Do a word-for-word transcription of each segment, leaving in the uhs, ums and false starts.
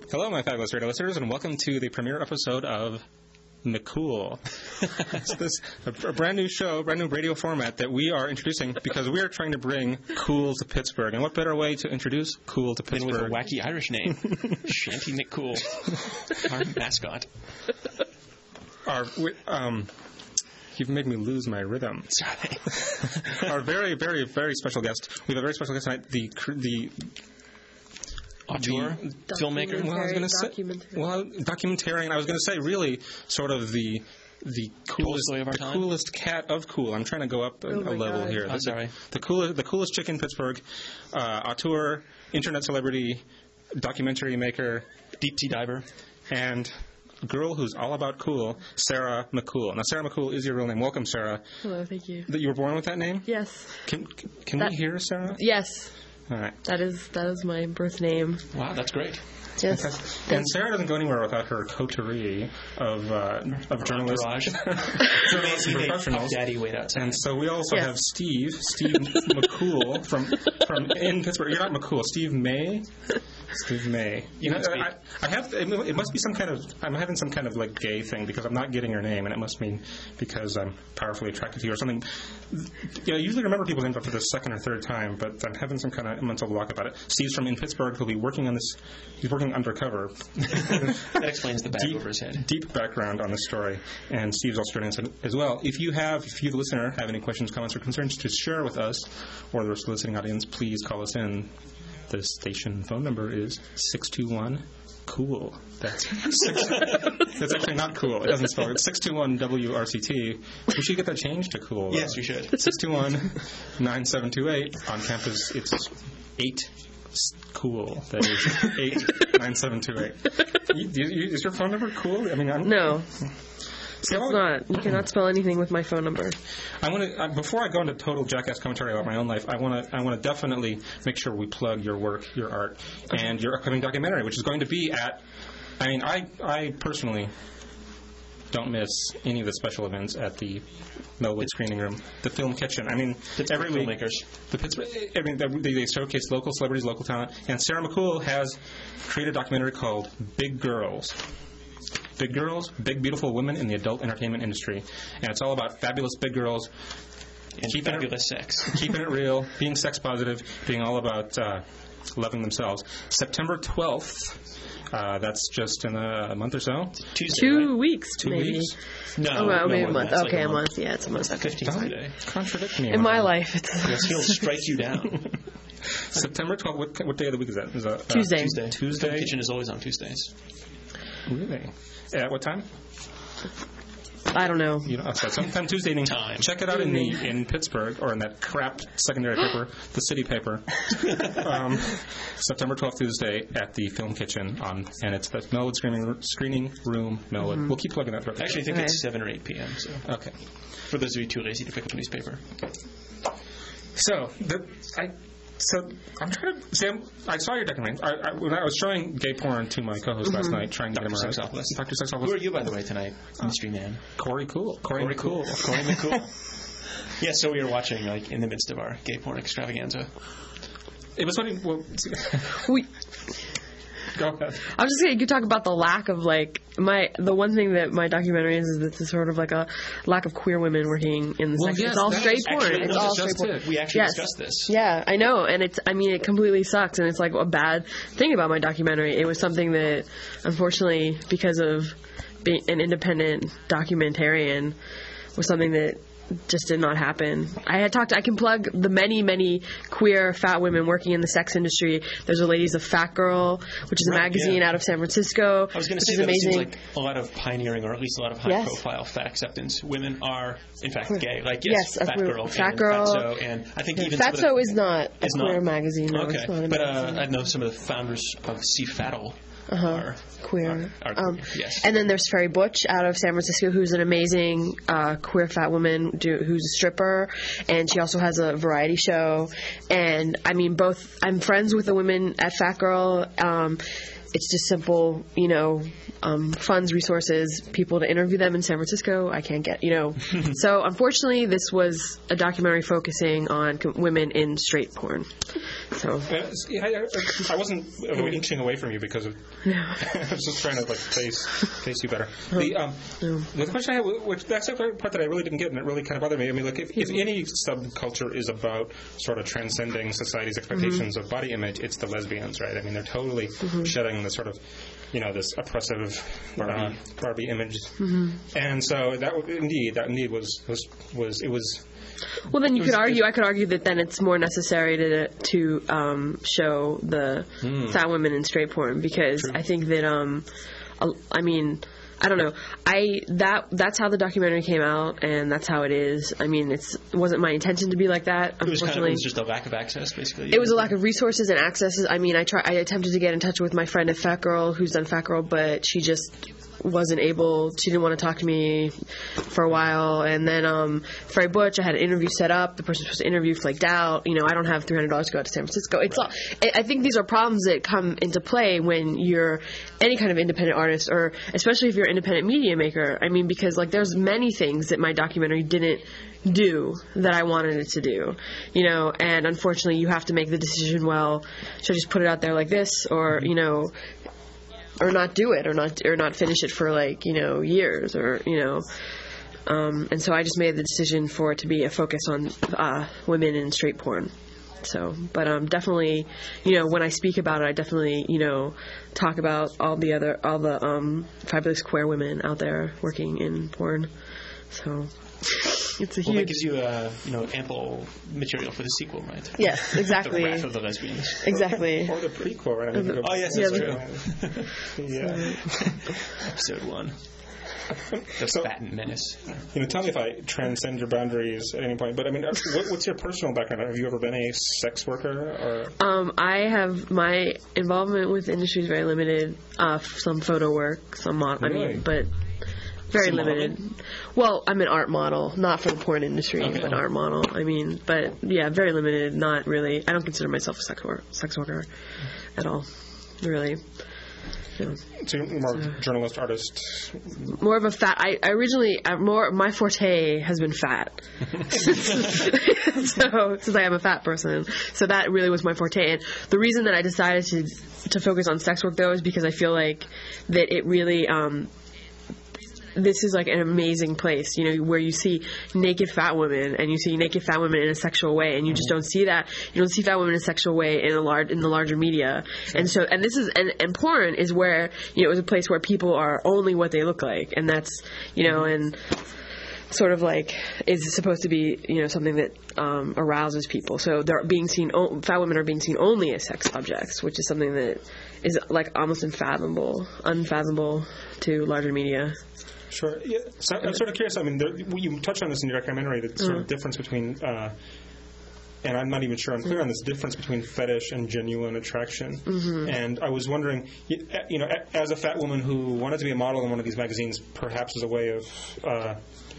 Hello, my fabulous radio listeners, and welcome to the premiere episode of McCool. It's this a, a brand new show, brand new radio format that we are introducing because we are trying to bring cool to Pittsburgh. And what better way to introduce cool to Pittsburgh? With a wacky Irish name, Shanty McCool, our mascot. Our um. You've made me lose my rhythm. Sorry. Our very, very, very special guest. We have a very special guest tonight. The the auteur, filmmaker. Well, I was going to say, well, documentarian. I was going to say, really, sort of the the coolest, of our the time? coolest cat of cool. I'm trying to go up a, Oh a level God. here. I'm sorry. The coolest, the coolest chick in Pittsburgh. Uh, auteur, internet celebrity, documentary maker, Deep sea diver. and girl who's all about cool, Sarah McCool. Now, Sarah McCool is your real name. Welcome, Sarah. Hello, thank you. That you were born with that name? Yes. Can can That- we hear Sarah? Yes. All right. That is that is my birth name. Wow, that's great. Yes. And Sarah doesn't go anywhere without her coterie of uh, of journalists, Entourage. journalists and professionals. Daddy wait outside. And so we also Yes. have Steve, Steve McCool from from in Pittsburgh. You're not McCool, Steve May. Steve May. You know, I, I have. It must be some kind of. I'm having some kind of like gay thing because I'm not getting your name, and it must mean because I'm powerfully attracted to you or something. You know, I usually remember people's names after the second or third time, but I'm having some kind of mental block about it. Steve's from in Pittsburgh. He'll be working on this. He's working undercover. That explains the bag deep, over his head. Deep background on the story, and Steve's also joining us as well. If you have, if you the listener have any questions, comments, or concerns to share with us or the rest of the listening audience, please call us in. The station phone number is six two one cool. That's six, that's actually not cool. It doesn't spell it. It's six two one W R C T. We should get that changed to cool. Yes, we should. six two one nine seven two eight. On campus, it's eight cool. That is eight nine seven two eight. Is your phone number cool? I mean, I'm, No. See, It's not. You cannot spell anything with my phone number. I want to uh, before I go into total jackass commentary about my own life. I want to I want to definitely make sure we plug your work, your art, and your upcoming documentary, which is going to be at. I mean, I I personally don't miss any of the special events at the Melwood Screening Room, the Film Kitchen. I mean, Pittsburgh every week, filmmakers. the Pittsburgh. I mean, they, they showcase local celebrities, local talent, and Sarah McCool has created a documentary called Big Girls. Big girls, big beautiful women in the adult entertainment industry, and it's all about fabulous big girls, And keeping fabulous it, sex. keeping it real, being sex positive, being all about uh, loving themselves. September twelfth, uh, that's just in a month or so. Tuesday, Two right? weeks, Two maybe. weeks. No, Oh, well, no maybe more a than month. that. It's Okay, like a month. Yeah, it's a month. fifteenth Don't today. contradict me. In my life, it's Yes, he'll strike you down. September twelfth. What, what day of the week is that? Is that uh, Tuesday. Tuesday. Tuesday? Film Kitchen is always on Tuesdays. Really? At what time? I don't know. You know, so sometime Tuesday evening. Time. Check it out in the in Pittsburgh or in that crap secondary paper, the city paper. um, September twelfth, Tuesday at the Film Kitchen on, and it's the Melwood Screening Screening Room, Melwood. Mm-hmm. We'll keep plugging that. Throughout the Actually, I think Okay. it's seven or eight p.m. So okay. for those of you too lazy to pick up a newspaper. So the I. So I'm trying to. See, I'm, I saw your documentary. I, I, when I was showing gay porn to my co-host last night, trying to get him Doctor aroused. Sexopolis. Doctor Sexopolis. Who are you, by the way, tonight, mystery man? Corey Cool. Corey, Corey Cool. Corey McCool. Yeah, so we were watching, like, in the midst of our gay porn extravaganza. It was funny. Well, We, go ahead. I was just saying, you could talk about the lack of, like, my, the one thing that my documentary is, is that it's sort of like a lack of queer women working in the Well, sex. yes, it's all that straight is porn. actually- It's no, all that's straight just porn. it. We actually Yes. discussed this. Yeah, I know, and it's, I mean, it completely sucks, and it's like a bad thing about my documentary. It was something that, unfortunately, because of being an independent documentarian, was something that just did not happen. I had talked, I can plug the many, many queer fat women working in the sex industry. There's a Ladies of Fat Girl, which is a Right, magazine yeah. out of San Francisco. I was going to which say is that amazing. it seems like a lot of pioneering, or at least a lot of Yes. high-profile fat acceptance women are, in fact, gay. Like, Yes, yes, a Fat queer- Girl, Fat and Girl. Fatso, and I think even some of the, Fatso is not a is queer not? magazine. No, Okay, it's not a but uh, magazine. I know some of the founders of C Fattle Uh-huh. are queer. Are, are Um, queer. Yes. And then there's Ferry Butch out of San Francisco, who's an amazing uh, queer fat woman do, who's a stripper, and she also has a variety show. And I mean, both I'm friends with the women at Fat Girl. Um, it's just simple, you know, um, funds, resources, people to interview them in San Francisco. I can't get, you know. So unfortunately, this was a documentary focusing on com- women in straight porn. So Uh, yeah, I, I, I wasn't uh, inching away from you because of. I was just trying to like face face you better. The um, the question I had, which that's the part that I really didn't get, and it really kind of bothered me. I mean, like if, if any subculture is about sort of transcending society's expectations mm-hmm. of body image, it's the lesbians, right? I mean, they're totally mm-hmm. shedding the sort of, you know, this oppressive Barbie, uh, Barbie image, mm-hmm. and so that indeed, that indeed was was was it was. Well, then you could argue. I could argue that then it's more necessary to to um, show the mm. fat women in straight porn because True. I think that um, I mean. I don't know. I that that's how the documentary came out, and that's how it is. I mean, it's, it wasn't my intention to be like that. It was, unfortunately, kind of, it was just a lack of access, basically. It was a lack of resources and accesses. I mean, I try. I attempted to get in touch with my friend at Fat Girl, who's done Fat Girl, but she just wasn't able. She didn't want to talk to me for a while. And then um, Frey Butch, I had an interview set up. The person supposed to interview flaked out. You know, I don't have three hundred dollars to go out to San Francisco. It's right. all. I think these are problems that come into play when you're any kind of independent artist, or especially if you're an independent media maker. I mean, because like there's many things that my documentary didn't do that I wanted it to do, you know, and unfortunately you have to make the decision, well, should I just put it out there like this, or, you know, or not do it, or not, or not finish it for like, you know, years, or, you know, um, and so I just made the decision for it to be a focus on uh, women in straight porn. So, but um, definitely, you know, when I speak about it, I definitely, you know, talk about all the other, all the um, fabulous queer women out there working in porn. So, it's a well, huge. that gives you, uh, you know, ample material for the sequel, right? Yes, exactly. The Wrath of the Lesbians. Exactly. Or the prequel, right? I mean, oh yes, yeah, that's true. yeah. Episode one. The so, Fat Menace. You know, tell me if I transcend your boundaries at any point. But I mean, what, what's your personal background? Have you ever been a sex worker? Or? Um, I have my involvement with the industry is very limited. Uh, some photo work, some mod. Really? I mean, but very some limited. modeling? Well, I'm an art model, not for the porn industry, okay. but an art model. I mean, but yeah, very limited. Not really. I don't consider myself a sex worker, sex worker at all. Really. Yeah. So you're more So, journalist, artist. More of a fat. I, I originally uh, more my forte has been fat. So since I am a fat person, so that really was my forte. And the reason that I decided to to focus on sex work though is because I feel like that it really. Um, This is like an amazing place, you know, where you see naked fat women and you see naked fat women in a sexual way, and you just don't see that. You don't see fat women in a sexual way in a large in the larger media. And so, and this is and, and porn is where, you know, it was a place where people are only what they look like, and that's, you know, and sort of like is supposed to be, you know, something that um, arouses people. So they're being seen. Fat women are being seen only as sex objects, which is something that is like almost unfathomable, unfathomable to larger media. Sure. Yeah. So I'm sort of curious. I mean, there, you touched on this in your documentary, the sort mm. of difference between, uh, and I'm not even sure I'm clear on this difference between fetish and genuine attraction. Mm-hmm. And I was wondering, you know, as a fat woman who wanted to be a model in one of these magazines, perhaps as a way of, uh,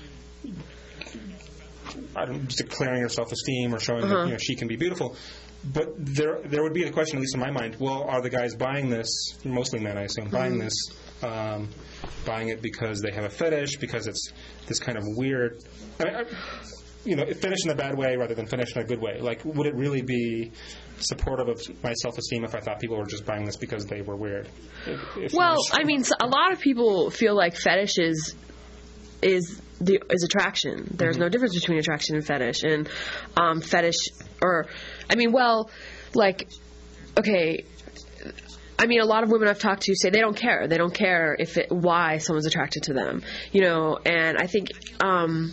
I don't know, just declaring her self-esteem or showing uh-huh. that, you know, she can be beautiful. But there, there would be a question, at least in my mind. Well, are the guys buying this, mostly men, I assume, buying mm-hmm. this? Um, buying it because they have a fetish, because it's this kind of weird, I mean, I, you know, fetish in a bad way rather than fetish in a good way. Like, would it really be supportive of my self-esteem if I thought people were just buying this because they were weird? If, if well, I mean, so a lot of people feel like fetish is is the is attraction. There's mm-hmm. no difference between attraction and fetish, and um, fetish, or I mean, well, like, okay. I mean, a lot of women I've talked to say they don't care. They don't care if it, why someone's attracted to them, you know. And I think, um,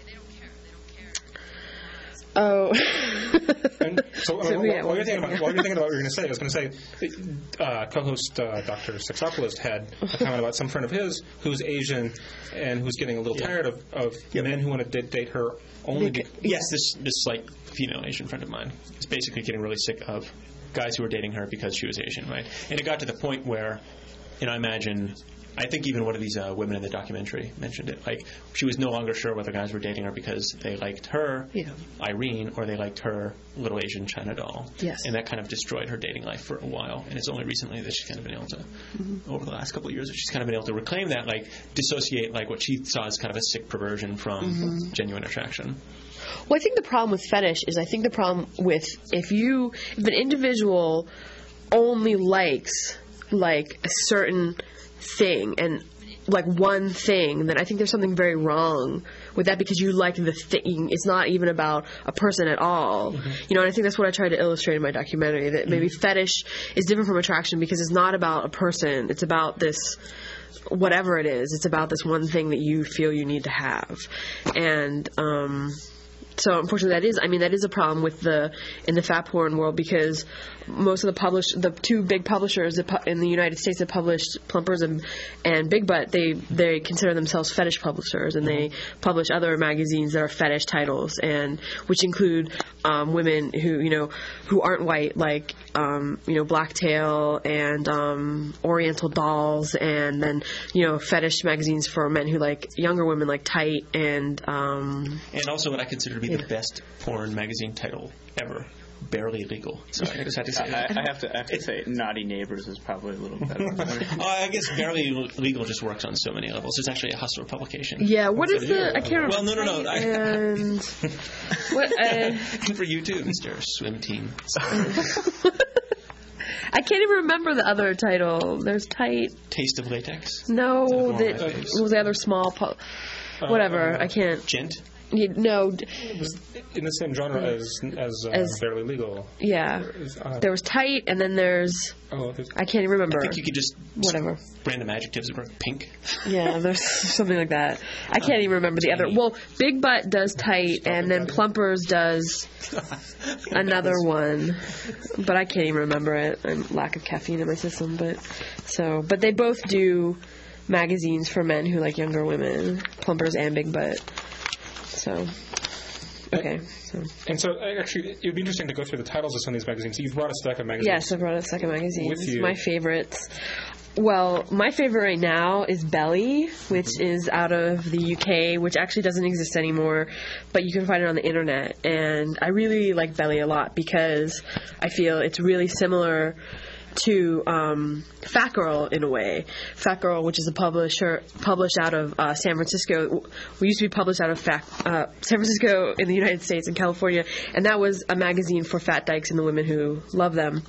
oh, and so, so uh, yeah, while, while, you're thinking about, while you're thinking about what you're going to say, I was going to say, uh, co-host uh, Doctor Sexopolis had a comment about some friend of his who's Asian and who's getting a little yeah. tired of, of yeah. men who want to date, date her only. Be- yes, this this like female Asian friend of mine is basically getting really sick of guys who were dating her because she was Asian, right? And it got to the point where and I imagine, I think even one of these uh, women in the documentary mentioned it. Like, she was no longer sure whether guys were dating her because they liked her, Yeah. Irene, or they liked her little Asian China doll. Yes. And that kind of destroyed her dating life for a while. And it's only recently that she's kind of been able to, mm-hmm. over the last couple of years, that she's kind of been able to reclaim that, like, dissociate, like, what she saw as kind of a sick perversion from mm-hmm. genuine attraction. Well, I think the problem with fetish is I think the problem with if you, if an individual only likes, like, a certain thing and like one thing, then I think there's something very wrong with that because you like the thing. It's not even about a person at all. Mm-hmm. You know, and I think that's what I tried to illustrate in my documentary, that maybe mm-hmm. fetish is different from attraction because it's not about a person. It's about this, whatever it is, it's about this one thing that you feel you need to have. And, um... So unfortunately, that is, I mean, that is a problem with the, in the fat porn world because most of the publish, the two big publishers in the United States that published Plumpers and, and Big Butt, they, they consider themselves fetish publishers, and they publish other magazines that are fetish titles, and which include um, women who, you know, who aren't white, like, um, you know, Blacktail and um, Oriental Dolls, and then, you know, fetish magazines for men who like younger women, like Tight and... Um, and also what I consider to be yeah. the best porn magazine title ever. Barely Legal. So I just had to say I, that. I have to, I have to say Naughty Neighbors is probably a little better. uh, I guess Barely Legal just works on so many levels. It's actually a hustler publication. Yeah, what is the... I can't remember. Well, no, no, no. And... what, uh, for you too, Mister Swim Team. I can't even remember the other title. There's Tight... Taste of Latex? No, that was the other small... Pu- whatever, uh, I can't... Gent? You, no. It was in the same genre as as, uh, as Barely Legal. Yeah. Uh, there was Tight, and then there's... Oh, there's I can't even remember. I think you could just... Whatever. Random adjectives were pink. Yeah, there's something like that. I can't even remember the other... Well, Big Butt does Tight, and then Plumpers does another one. But I can't even remember it. I'm lack of caffeine in my system, but... So, but they both do magazines for men who like younger women. Plumpers and Big Butt. So, okay. So. And so, actually, it would be interesting to go through the titles of some of these magazines. You've brought a stack of magazines. Yes, I brought a stack of magazines. With you. My favorites. Well, my favorite right now is Belly, which mm-hmm. is out of the U K, which actually doesn't exist anymore, but you can find it on the internet. And I really like Belly a lot because I feel it's really similar to um, Fat Girl in a way. Fat Girl, which is a publisher published out of uh, San Francisco. We used to be published out of Fat, uh, San Francisco in the United States and California, and that was a magazine for fat dykes and the women who love them.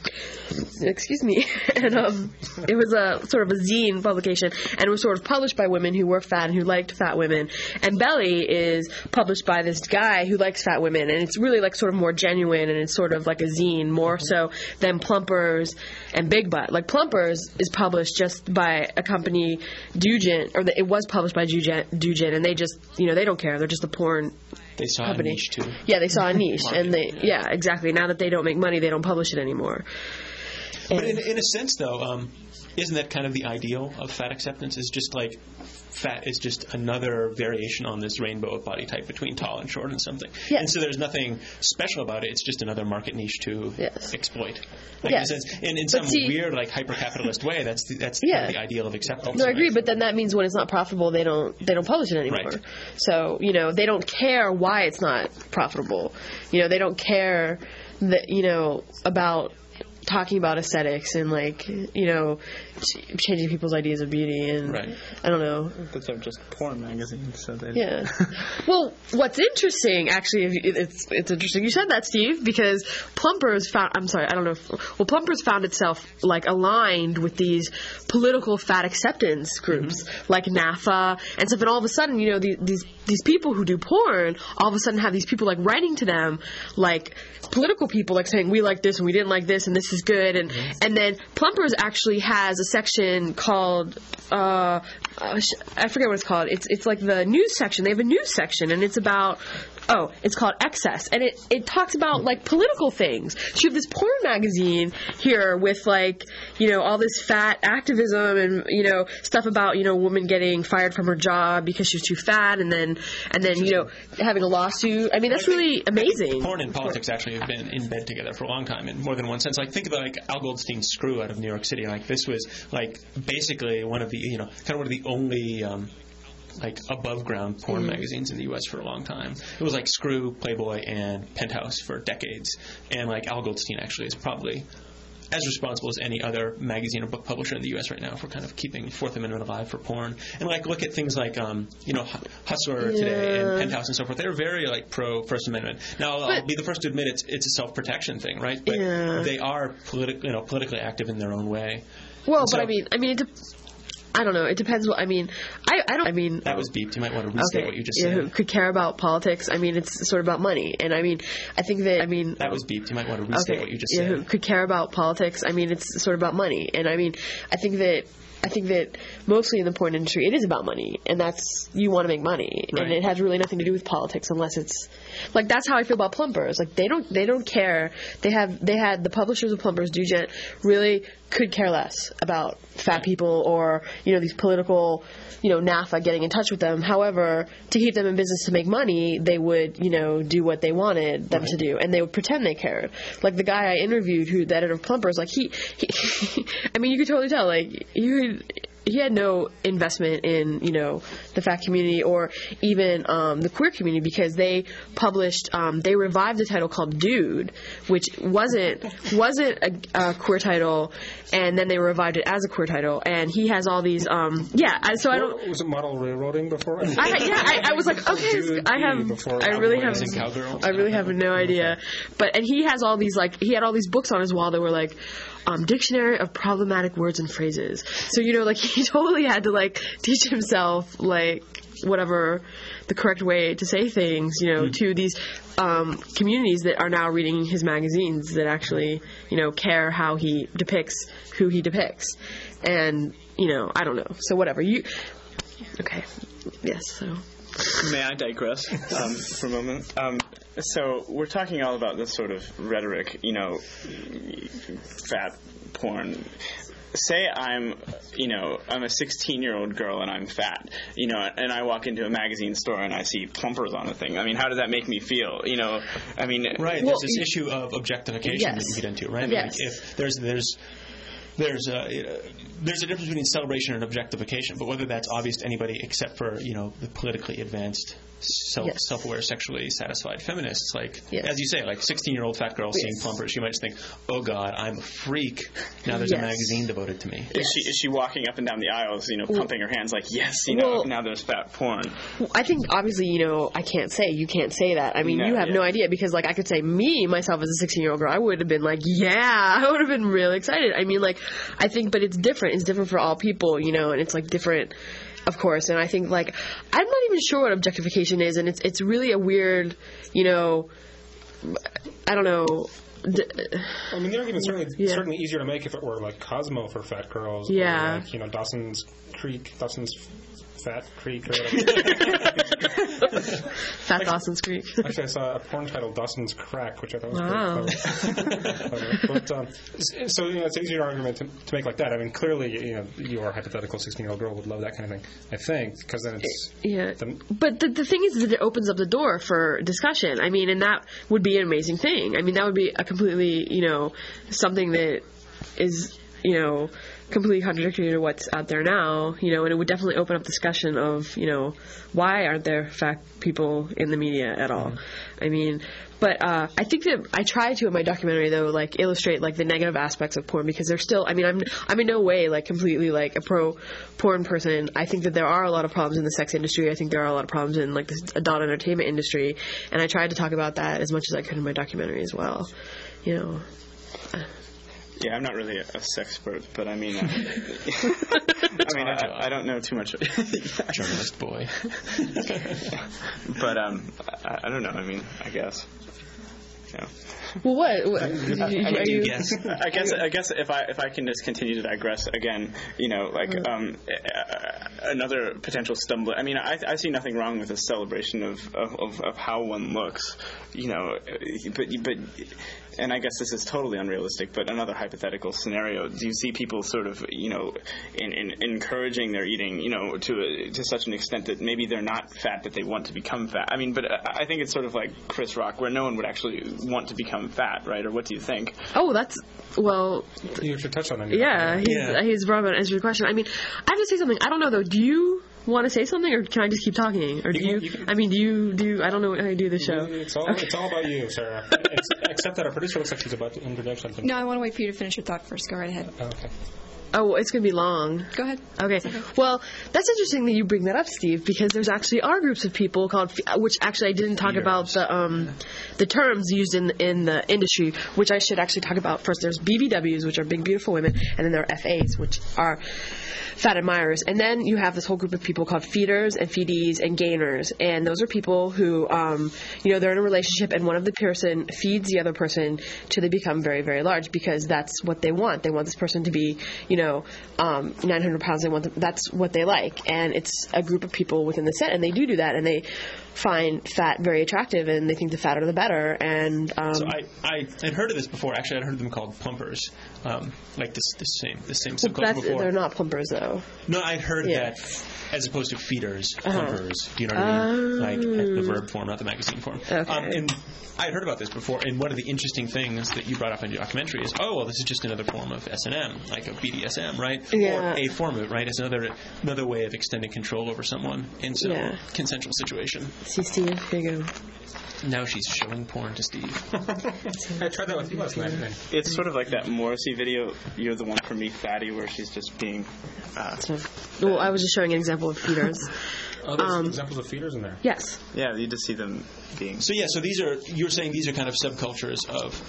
Excuse me. And um, it was a sort of a zine publication, and it was sort of published by women who were fat and who liked fat women. And Belly is published by this guy who likes fat women, and it's really like sort of more genuine, and it's sort of like a zine, more so than Plumpers and Big Butt. Like Plumpers is published just by a company, Dugent, or the, it was published by Dugent, Dugent, and they just, you know, they don't care. They're just a porn They saw company. a niche too. Yeah, they saw a niche, and they, yeah, exactly. Now that they don't make money, they don't publish it anymore. But in, in a sense, though, um, isn't that kind of the ideal of fat acceptance? Is just like fat is just another variation on this rainbow of body type between tall and short and something. Yes. And so there's nothing special about it. It's just another market niche to yes. exploit. Like yes. in, a sense, in, in some see, weird, like hyper-capitalist way, that's the, that's yeah. kind of the ideal of acceptance. No, I agree, but then that means when it's not profitable, they don't they don't publish it anymore. Right. So you know they don't care why it's not profitable. You know they don't care that you know about talking about aesthetics and like you know ch- changing people's ideas of beauty and right. I don't know. But they're just porn magazines, so they yeah. Well, what's interesting actually, if you, it's it's interesting you said that, Steve, because Plumpers found. I'm sorry, I don't know. If, well, Plumpers found itself like aligned with these political fat acceptance groups mm-hmm. like NAFA and stuff, and all of a sudden, you know, these these these people who do porn all of a sudden have these people like writing to them like political people like saying we like this and we didn't like this and this is good and mm-hmm. and then Plumpers actually has a section called uh, I forget what it's called. It's it's like the news section. They have a news section and it's about oh, it's called Excess, and it, it talks about like political things. So you have this porn magazine here with like, you know, all this fat activism and, you know, stuff about, you know, a woman getting fired from her job because she's too fat, and then and then you know having a lawsuit. I mean, that's really amazing. Porn and politics actually have been in bed together for a long time in more than one sense. Like think about like Al Goldstein's Screw out of New York City. Like this was like basically one of the, you know, kind of one of the only um, like above ground porn mm-hmm. magazines in the U S for a long time. It was like Screw, Playboy, and Penthouse for decades. And like Al Goldstein actually is probably as responsible as any other magazine or book publisher in the U S right now for kind of keeping Fourth Amendment alive for porn. And like look at things like um, you know, Hustler yeah. today and Penthouse and so forth. They're very like pro First Amendment. Now but, I'll be the first to admit it's it's a self protection thing, right? But yeah. they are politi- you know, politically active in their own way. Well, and but so, I mean, I mean, it de- I don't know. It depends what I mean. I, I don't. I mean, that was beeped. You might want to restate okay, what you just yeah, said. Who could care about politics? I mean, it's sort of about money, and I mean, I think that I mean that was beeped. You might want to restate okay, what you just yeah, said. Who could care about politics? I mean, it's sort of about money, and I mean, I think that. I think that mostly in the porn industry, it is about money, and that's you want to make money, right. and it has really nothing to do with politics unless it's like that's how I feel about Plumpers. Like they don't they don't care. They have they had the publishers of Plumpers, Dugent, really could care less about fat people or you know these political, you know NAFTA getting in touch with them. However, to keep them in business to make money, they would you know do what they wanted them right. to do, and they would pretend they cared. Like the guy I interviewed, who the editor of Plumpers, like he, he I mean you could totally tell like you. He had no investment in, you know, the fat community or even um, the queer community because they published, um, they revived a title called Dude, which wasn't wasn't a, a queer title, and then they revived it as a queer title. And he has all these, um, yeah. So I don't. Was it model railroading before? I, yeah, I, I was like, okay, I have, I really have, I really have no idea. But and he has all these like, he had all these books on his wall that were like. Um, dictionary of problematic words and phrases. So, you know, like, he totally had to, like, teach himself, like, whatever the correct way to say things, you know, mm. to these um, communities that are now reading his magazines that actually, you know, care how he depicts who he depicts. And, you know, I don't know. So, whatever. You... Okay. Yes, so... May I digress um, for a moment? Um, so we're talking all about this sort of rhetoric, you know, fat porn. Say I'm, you know, I'm a sixteen-year-old girl and I'm fat, you know, and I walk into a magazine store and I see Plumpers on the thing. I mean, how does that make me feel? You know, I mean, right? Well, there's this issue of objectification yes. that you get into, right? Yes. Like if there's there's there's a there's a difference between celebration and objectification, but whether that's obvious to anybody except for you know the politically advanced, self yes. self-aware, sexually satisfied feminists, like yes. as you say, like sixteen-year-old fat girl yes. seeing Plumpers, she might just think, "Oh God, I'm a freak." Now there's yes. a magazine devoted to me. Is she is she walking up and down the aisles, you know, pumping her hands like, "Yes, you know, well, now there's fat porn." I think obviously, you know, I can't say you can't say that. I mean, no, you have yeah. no idea because, like, I could say me myself as a sixteen-year-old girl, I would have been like, yeah, I would have been really excited. I mean, like, I think, but it's different. It's different for all people, you know, and it's like different, of course. And I think, like, I'm not even sure what objectification is, and it's it's really a weird, you know, I don't know. D- I mean, the argument's certainly yeah. certainly easier to make if it were like Cosmo for fat girls, yeah, or like, you know, Dawson's Creek, Dawson's Fat Creek, or whatever. Fat Dawson's Creek. Actually, I saw a porn titled Dawson's Crack, which I thought was wow. pretty clever. But um, so you know, it's an easier argument to, to make like that. I mean, clearly, you know, your hypothetical sixteen-year-old girl would love that kind of thing. I think because then it's yeah. The, but the the thing is that it opens up the door for discussion. I mean, and that would be an amazing thing. I mean, that would be a completely, you know, something that is, you know, completely contradictory to what's out there now, you know, and it would definitely open up discussion of, you know, why aren't there fat people in the media at all? Mm-hmm. I mean, but uh, I think that I try to in my documentary though, like illustrate like the negative aspects of porn because there's still, I mean, I'm I'm in no way like completely like a pro porn person. I think that there are a lot of problems in the sex industry. I think there are a lot of problems in like the adult entertainment industry, and I tried to talk about that as much as I could in my documentary as well, you know. Yeah, I'm not really a, a sexpert, but I mean, uh, I mean, I, I don't know too much. Journalist boy. But um, I, I don't know. I mean, I guess. you know. Well, what? what are you, are you, Yes. I guess I guess if I if I can just continue to digress again, you know, like um, another potential stumbler. I mean, I, I see nothing wrong with a celebration of, of, of how one looks, you know, but but. And I guess this is totally unrealistic, but another hypothetical scenario: do you see people sort of, you know, in, in encouraging their eating, you know, to a, to such an extent that maybe they're not fat, that they want to become fat? I mean, but I think it's sort of like Chris Rock, where no one would actually want to become fat, right? Or what do you think? Oh, that's well. You should touch on that. Yeah, he's Yeah. he's brought up answer your question. I mean, I have to say something. I don't know though. Do you want to say something, or can I just keep talking? Or do You you? can- you can- I mean, do you do? I don't know how you do the show. It's all it's all about you, Sarah. Ex- Except that our producer looks like she's about to interject something. No, I want to wait for you to finish your thought first. Go right ahead. Oh, okay. Oh, it's gonna be long. Go ahead. Okay. Well, that's interesting that you bring that up, Steve, because there's actually are groups of people called, which actually I didn't talk Feeders. about the um, the terms used in in the industry, which I should actually talk about first. There's B B Ws, which are big beautiful women, and then there are F As, which are fat admirers, and then you have this whole group of people called feeders and feedees and gainers, and those are people who, um, you know, they're in a relationship, and one of the person feeds the other person till they become very, very large, because that's what they want. They want this person to be, you know, um, nine hundred pounds. They want them, that's what they like, and it's a group of people within the set, and they do do that, and they find fat very attractive, and they think the fatter the better, and um, So I, I had heard of this before. Actually, I'd heard them called pumpers, um, like this, this same, this same subculture that's, before. they're not plumpers though. No, I'd heard Yeah. that as opposed to feeders, Uh-huh. pumpers. Do you know what I mean? Oh. Like at the verb form, not the magazine form. Okay. Um, and I had heard about this before. And one of the interesting things that you brought up in your documentary is, oh, well, this is just another form of S and M, like a B D S M, right? Yeah. Or a form of it, right? It's another another way of extending control over someone in some Yeah. consensual situation. See, Steve, here you go. Now she's showing porn to Steve. I tried that with you last night. and It's sort of like that Morrissey video, "You're the One for Me, Fatty," where she's just being. Uh, So, well, I was just showing an example of feeders. Oh, there's Um, examples of feeders in there. Yes. yeah, you just see them being. So yeah, so these are you're saying these are kind of subcultures of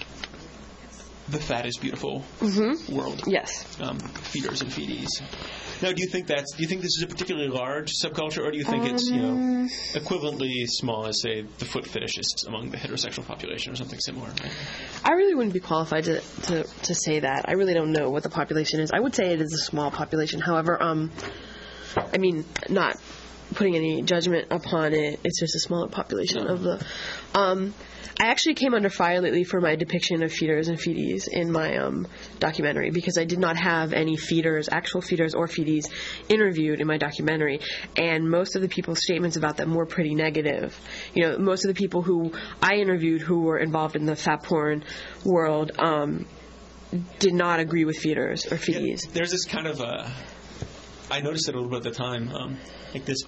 the fat is beautiful world. Yes. Um, feeders and feedies. Now, do you think that's do you think this is a particularly large subculture, or do you think it's you know equivalently small as say the foot fetishists among the heterosexual population or something similar? Right? I really wouldn't be qualified to, to, to say that. I really don't know what the population is. I would say it is a small population. However, um, I mean, not putting any judgment upon it. It's just a smaller population of the. Um, I actually came under fire lately for my depiction of feeders and feedies in my um, documentary, because I did not have any feeders, actual feeders or feedies, interviewed in my documentary, and most of the people's statements about them were pretty negative. You know, most of the people who I interviewed who were involved in the fat porn world um, did not agree with feeders or feedies. Yeah, there's this kind of uh, I noticed it a little bit at the time, um, like this.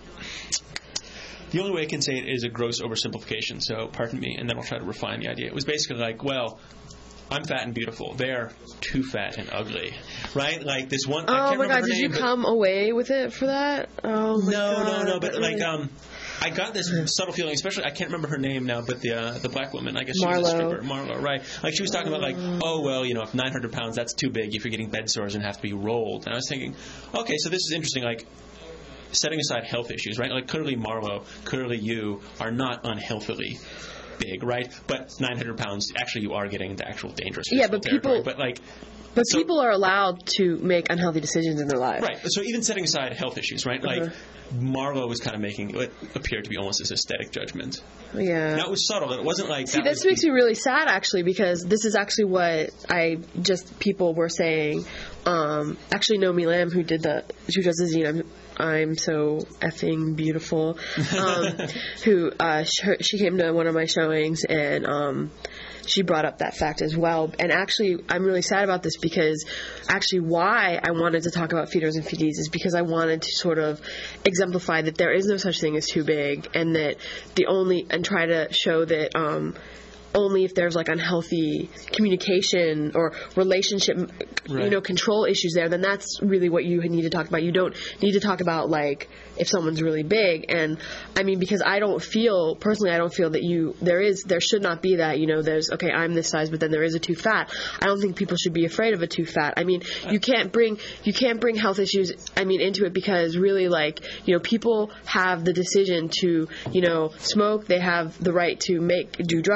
The only way I can say it is a gross oversimplification, so pardon me, and then I'll try to refine the idea. It was basically like, well, I'm fat and beautiful. They're too fat and ugly, right? Like this one. I Oh can't my remember God! her Did name, you but- come away with it for that? Oh my No, God. no, no. But that like, really- um, I got this subtle feeling, especially I can't remember her name now, but the uh, the black woman, I guess she was a Marlo. stripper, Marlo, right? Like she was talking about like, oh well, you know, if nine hundred pounds, that's too big. If you're getting bed sores and have to be rolled, and I was thinking, okay, so this is interesting. Like, setting aside health issues, right? Like clearly Marlo, clearly you are not unhealthily big, right? But nine hundred pounds, actually you are getting into actual dangerous Yeah, physical but people- territory. But like, But so- people are allowed to make unhealthy decisions in their life. right. So even setting aside health issues, right? Like Uh-huh. Marlo was kind of making what appeared to be almost this aesthetic judgment. Yeah. Now it was subtle. It wasn't like See, that this was makes me really sad, actually, because this is actually what I just people were saying. Um, actually, Nomi Lamb, who did the who does the zine, I'm, I'm so effing beautiful. Um, who uh, she, she came to one of my showings and. Um, She brought up that fact as well. And actually, I'm really sad about this because actually why I wanted to talk about feeders and feedies is because I wanted to sort of exemplify that there is no such thing as too big, and that the only, and try to show that um, only if there's like unhealthy communication or relationship, you Right. know, control issues there, then that's really what you need to talk about. You don't need to talk about like if someone's really big. And I mean, because I don't feel, personally, I don't feel that you, there is, there should not be that, you know, there's, okay, I'm this size, but then there is a too fat. I don't think people should be afraid of a too fat. I mean, you can't bring, you can't bring health issues, I mean, into it because really like, you know, people have the decision to, you know, smoke. They have the right to make, do drugs, I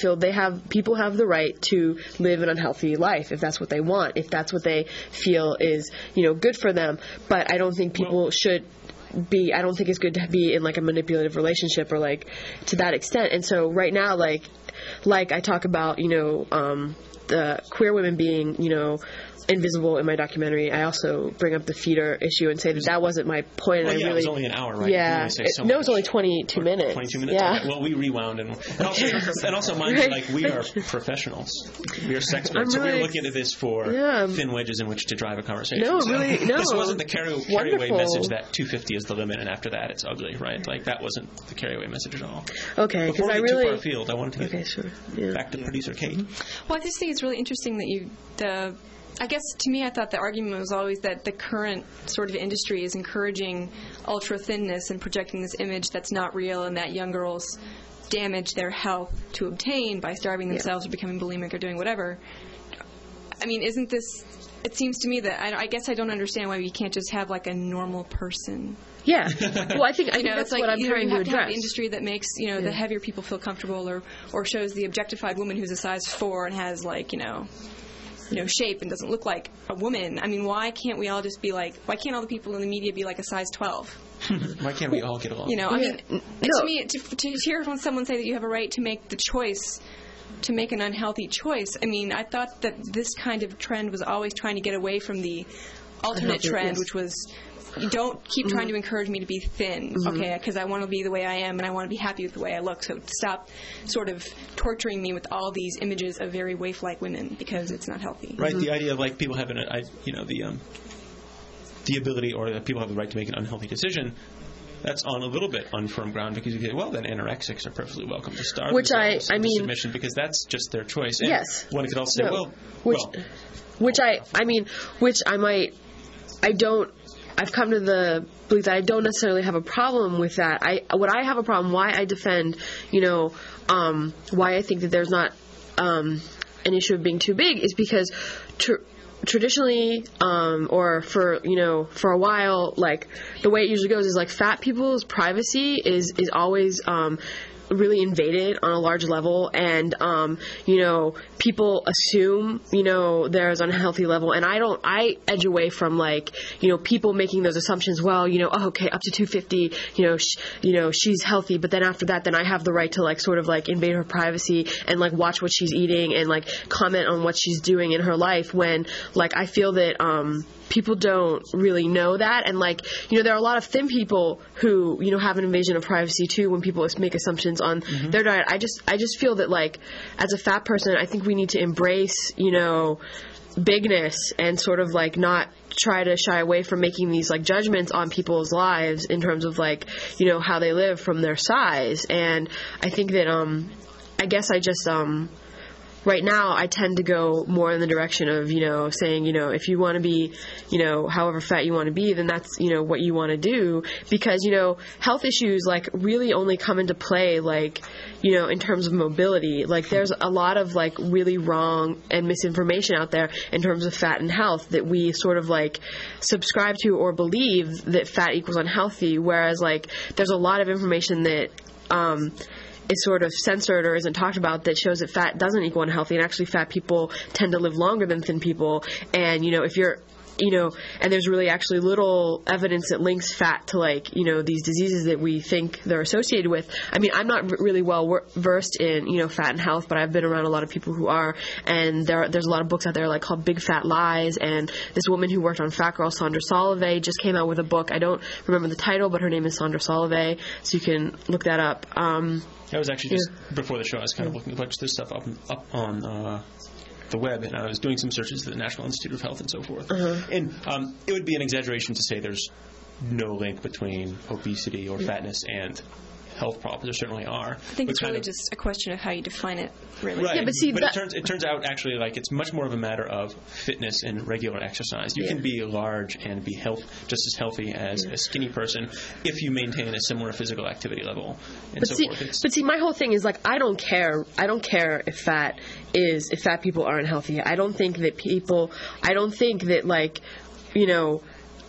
feel they have people have the right to live an unhealthy life if that's what they want, if that's what they feel is, you know, good for them. But I don't think people well, should be, I don't think it's good to be in like a manipulative relationship or like to that extent. And so right now, like, like I talk about, you know, um, the queer women being, you know, invisible in my documentary. I also bring up the feeder issue and say that that wasn't my point. Well, and yeah, I really, it was only an hour, right? Yeah, so it, no, it was only twenty-two minutes. twenty-two minutes. Yeah. Okay. Well, we rewound and and also, and also mind you, like we are professionals, we are sex experts, really, so we're looking at this for yeah. thin wedges in which to drive a conversation. No, so really, no. This wasn't the carry, carry away Wonderful. message that two fifty is the limit, and after that it's ugly, right? Like that wasn't the carry away message at all. Okay, because I we get really too far afield, I wanted to get okay, sure. yeah. back to producer Kate. Well, I just think it's really interesting that you the. I guess to me, I thought the argument was always that the current sort of industry is encouraging ultra thinness and projecting this image that's not real, and that young girls damage their health to obtain by starving themselves yeah. or becoming bulimic or doing whatever. I mean, isn't this? It seems to me that I, I guess I don't understand why you can't just have like a normal person. Yeah. Well, I think I you think know, that's it's like what I'm either trying you have to to have address. the industry that makes you know yeah. the heavier people feel comfortable, or or shows the objectified woman who's a size four and has like you know. you know, shape and doesn't look like a woman. I mean, why can't we all just be like, why can't all the people in the media be like a size twelve? Why can't we all get along? You know, I yeah. mean, no. to me, to, to hear someone say that you have a right to make the choice, to make an unhealthy choice, I mean, I thought that this kind of trend was always trying to get away from the alternate Unhealthy, trend, yes. which was, you don't keep mm-hmm. trying to encourage me to be thin, mm-hmm. okay, because I want to be the way I am and I want to be happy with the way I look. So stop sort of torturing me with all these images of very waif-like women because it's not healthy. Right, mm-hmm. the idea of like people having, a, I, you know, the um, the ability or that people have the right to make an unhealthy decision. That's on a little bit unfirm ground because you say, well, then anorexics are perfectly welcome to starve which I, I into mean, submission because that's just their choice. And yes. one could also say, no. well, which, well, which I, I mean, which I might, I don't. I've come to the belief that I don't necessarily have a problem with that. I what I have a problem, why I defend, you know, um, why I think that there's not um, an issue of being too big is because tr- traditionally, um, or for you know, for a while, like the way it usually goes is like fat people's privacy is is always. Um, really invaded on a large level, and um, you know, people assume, you know, there's an unhealthy level, and I don't, I edge away from like, you know, people making those assumptions, well, you know, oh, okay, up to two fifty, you know, sh- you know, she's healthy, but then after that, then I have the right to like sort of like invade her privacy and like watch what she's eating and like comment on what she's doing in her life when like I feel that, um, people don't really know that, and like you know there are a lot of thin people who you know have an invasion of privacy too when people make assumptions on mm-hmm. their diet. I just I just feel that like as a fat person I think we need to embrace you know bigness and sort of like not try to shy away from making these like judgments on people's lives in terms of like you know how they live from their size. And I think that um I guess I just um right now, I tend to go more in the direction of, you know, saying, you know, if you want to be, you know, however fat you want to be, then that's, you know, what you want to do. Because, you know, health issues, like, really only come into play, like, you know, in terms of mobility. Like, there's a lot of, like, really wrong and misinformation out there in terms of fat and health that we sort of, like, subscribe to or believe that fat equals unhealthy. Whereas, like, there's a lot of information that, um, is sort of censored or isn't talked about that shows that fat doesn't equal unhealthy, and actually fat people tend to live longer than thin people. And, you know, if you're, you know, and there's really actually little evidence that links fat to, like, you know, these diseases that we think they're associated with. I mean, I'm not r- really well wor- versed in, you know, fat and health, but I've been around a lot of people who are, and there, there's a lot of books out there, like, called Big Fat Lies, and this woman who worked on Fat Girl, Sandra Solovey, just came out with a book. I don't remember the title, but her name is Sandra Solovey, so you can look that up. Um, I was actually just, yeah. before the show, I was kind of looking a bunch of this stuff up, up on uh, the web, and I was doing some searches at the National Institute of Health and so forth. Uh-huh. And um, it would be an exaggeration to say there's no link between obesity or fatness and health problems. There certainly are. I think but it's really of, just a question of how you define it, really. Right. Yeah, but see, but that, it turns it turns out actually like it's much more of a matter of fitness and regular exercise. You yeah. can be large and be health just as healthy as yeah. a skinny person if you maintain a similar physical activity level and but so see, forth. It's, but see, my whole thing is like I don't care. I don't care if fat is if fat people are unhealthy. I don't think that people. I don't think that like you know.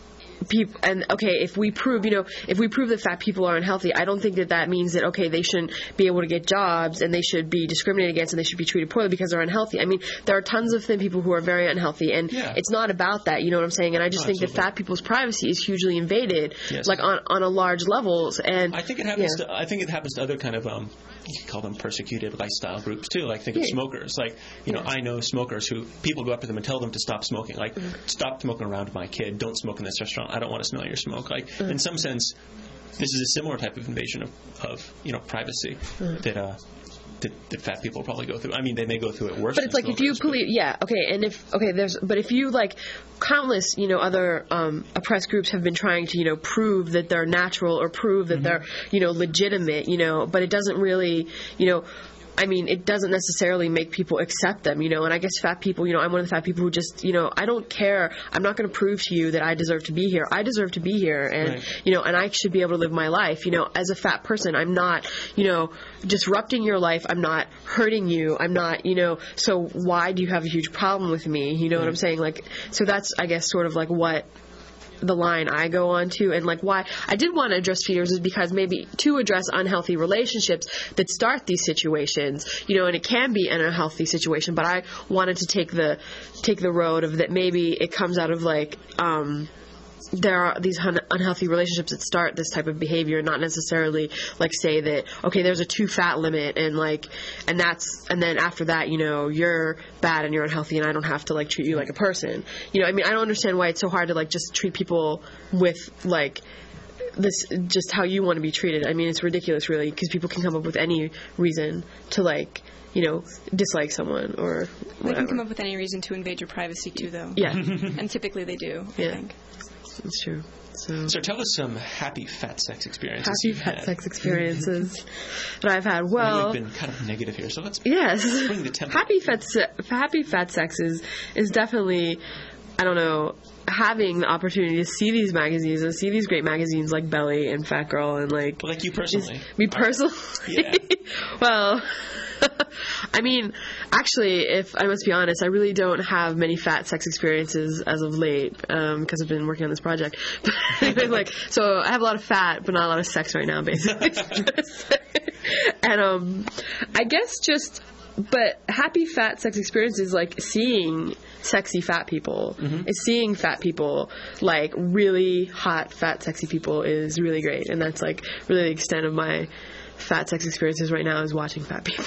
people, and okay, if we prove, you know, if we prove that fat people are unhealthy, I don't think that that means that, okay, they shouldn't be able to get jobs and they should be discriminated against and they should be treated poorly because they're unhealthy. I mean, there are tons of thin people who are very unhealthy, and Yeah. it's not about that, you know what I'm saying? And I just Oh, think that absolutely. fat people's privacy is hugely invaded, Yes. like on, on a large levels. And I think it happens. yeah. To, I think it happens to other kind of um, you could call them persecuted lifestyle groups too. Like think of Yeah. smokers. Like you know, Yeah. I know smokers who people go up to them and tell them to stop smoking. Like Mm-hmm. stop smoking around my kid. Don't smoke in this restaurant. I don't want to smell your smoke. Like Mm-hmm. in some sense, this is a similar type of invasion of, of you know privacy Mm-hmm. that. Uh, That, that fat people probably go through. I mean, they may go through it worse. But it's than like if you smokers, but- police, yeah, okay, and if okay, there's, but if you like, countless, you know, other um, oppressed groups have been trying to, you know, prove that they're natural or prove that they're, you know, legitimate, you know, but it doesn't really, you know. I mean, it doesn't necessarily make people accept them, you know, and I guess fat people, you know, I'm one of the fat people who just, you know, I don't care. I'm not going to prove to you that I deserve to be here. I deserve to be here, and, Right. you know, and I should be able to live my life, you know, as a fat person. I'm not, you know, disrupting your life. I'm not hurting you. I'm not, you know, so why do you have a huge problem with me? You know what I'm saying? Like, so that's, I guess, sort of like what the line I go on to, and like why I did want to address feeders is because maybe to address unhealthy relationships that start these situations, you know, and it can be an unhealthy situation, but I wanted to take the take the road of that maybe it comes out of like um there are these un- unhealthy relationships that start this type of behavior, not necessarily like say that, okay, there's a too fat limit and like, and that's, and then after that, you know, you're bad and you're unhealthy and I don't have to like treat you like a person. You know, I mean, I don't understand why it's so hard to like just treat people with like this, just how you want to be treated. I mean, it's ridiculous really, because people can come up with any reason to like, you know, dislike someone or whatever. They can come up with any reason to invade your privacy too, though. Yeah, And typically they do, I Yeah. think. it's true. So. So tell us some happy fat sex experiences Happy you've fat had. sex experiences that I've had. I know Well, we've been kind of negative here, so let's yes, bring the tempo. happy fat se- happy fat sex is, is definitely, I don't know, having the opportunity to see these magazines and see these great magazines like Belly and Fat Girl and like like you personally. me personally. Yeah. Well, I mean, actually, if I must be honest, I really don't have many fat sex experiences as of late um, because I've been working on this project. But anyway, like, so I have a lot of fat, but not a lot of sex right now, basically. And um, I guess just, but happy fat sex experiences like seeing sexy fat people, Mm-hmm. is seeing fat people, like really hot, fat, sexy people is really great, and that's like really the extent of my fat sex experiences right now is watching fat people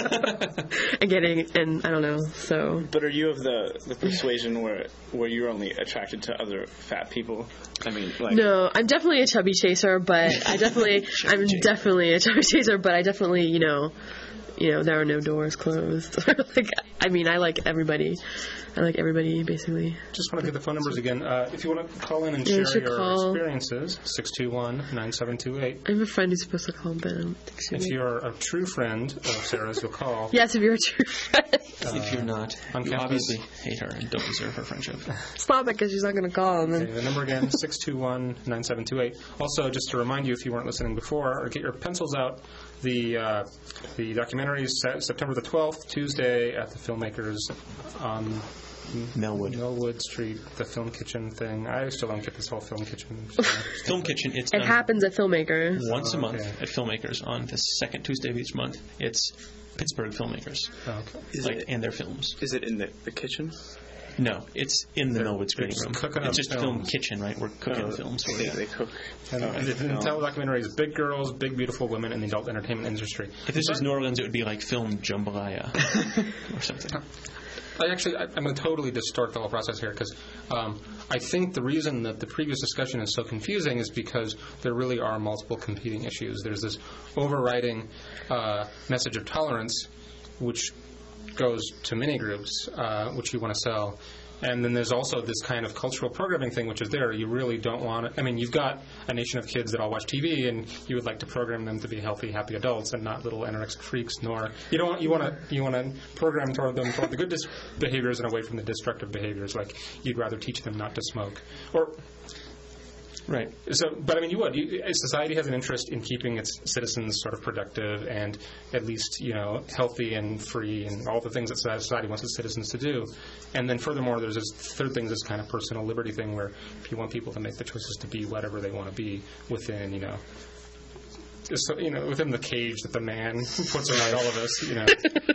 and getting, and I don't know, so. But are you of the, the persuasion where where you're only attracted to other fat people? I mean, like No, I'm definitely a chubby chaser, but I definitely, I'm chaser. definitely a chubby chaser, but I definitely, you know, you know, there are no doors closed. Like, I mean, I like everybody. I like everybody, basically. Just want to give the phone numbers again. Uh, if you want to call in and Yeah, you share should your call. experiences, six two one, nine seven two eight. I have a friend who's supposed to call, but I don't think she If will. you're a true friend of Sarah's, you'll call. Yes, if you're a true friend. If you're not, on you campus. obviously hate her and don't deserve her friendship. Stop it, because she's not going to call. And Okay, then, the number again, six two one, nine seven two eight. Also, just to remind you, if you weren't listening before, or get your pencils out, the uh, the documentary is set September the twelfth, Tuesday, at the Filmmakers on Melwood. Millwood Street, the Film Kitchen thing. I still don't get this whole Film Kitchen. Film Kitchen, it's it done happens at Filmmakers. once a Oh, month okay. at Filmmakers on the second Tuesday of each month. It's Pittsburgh filmmakers, Oh, okay. Is like, it- and their films. is it in the, the kitchen? No, it's in the They're- Millwood they're screening just room. cooking up It's just film films. kitchen, right? We're cooking Oh, films. For They, you. they cook. And oh, the, the film. title of the documentary is Big Girls, Big Beautiful Women in the Adult Entertainment Industry. If this was New Orleans, it would be like film jambalaya or something. I actually, I, I'm going to totally distort the whole process here because um, I think the reason that the previous discussion is so confusing is because there really are multiple competing issues. There's this overriding uh, message of tolerance, which goes to mini groups, uh, which you want to sell. And then there's also this kind of cultural programming thing, which is there. You really don't want to. I mean, you've got a nation of kids that all watch T V, and you would like to program them to be healthy, happy adults, and not little anorexic freaks. Nor you don't. You want to. You want to program toward them toward the good dis- behaviors and away from the destructive behaviors. Like you'd rather teach them not to smoke, or Right. So, but I mean, you would. You, society has an interest in keeping its citizens sort of productive and at least, you know, healthy and free and all the things that society wants its citizens to do. And then furthermore, there's this third thing, this kind of personal liberty thing where if you want people to make the choices to be whatever they want to be within, you know, so, you know, within the cage that the man puts around all of us, you know.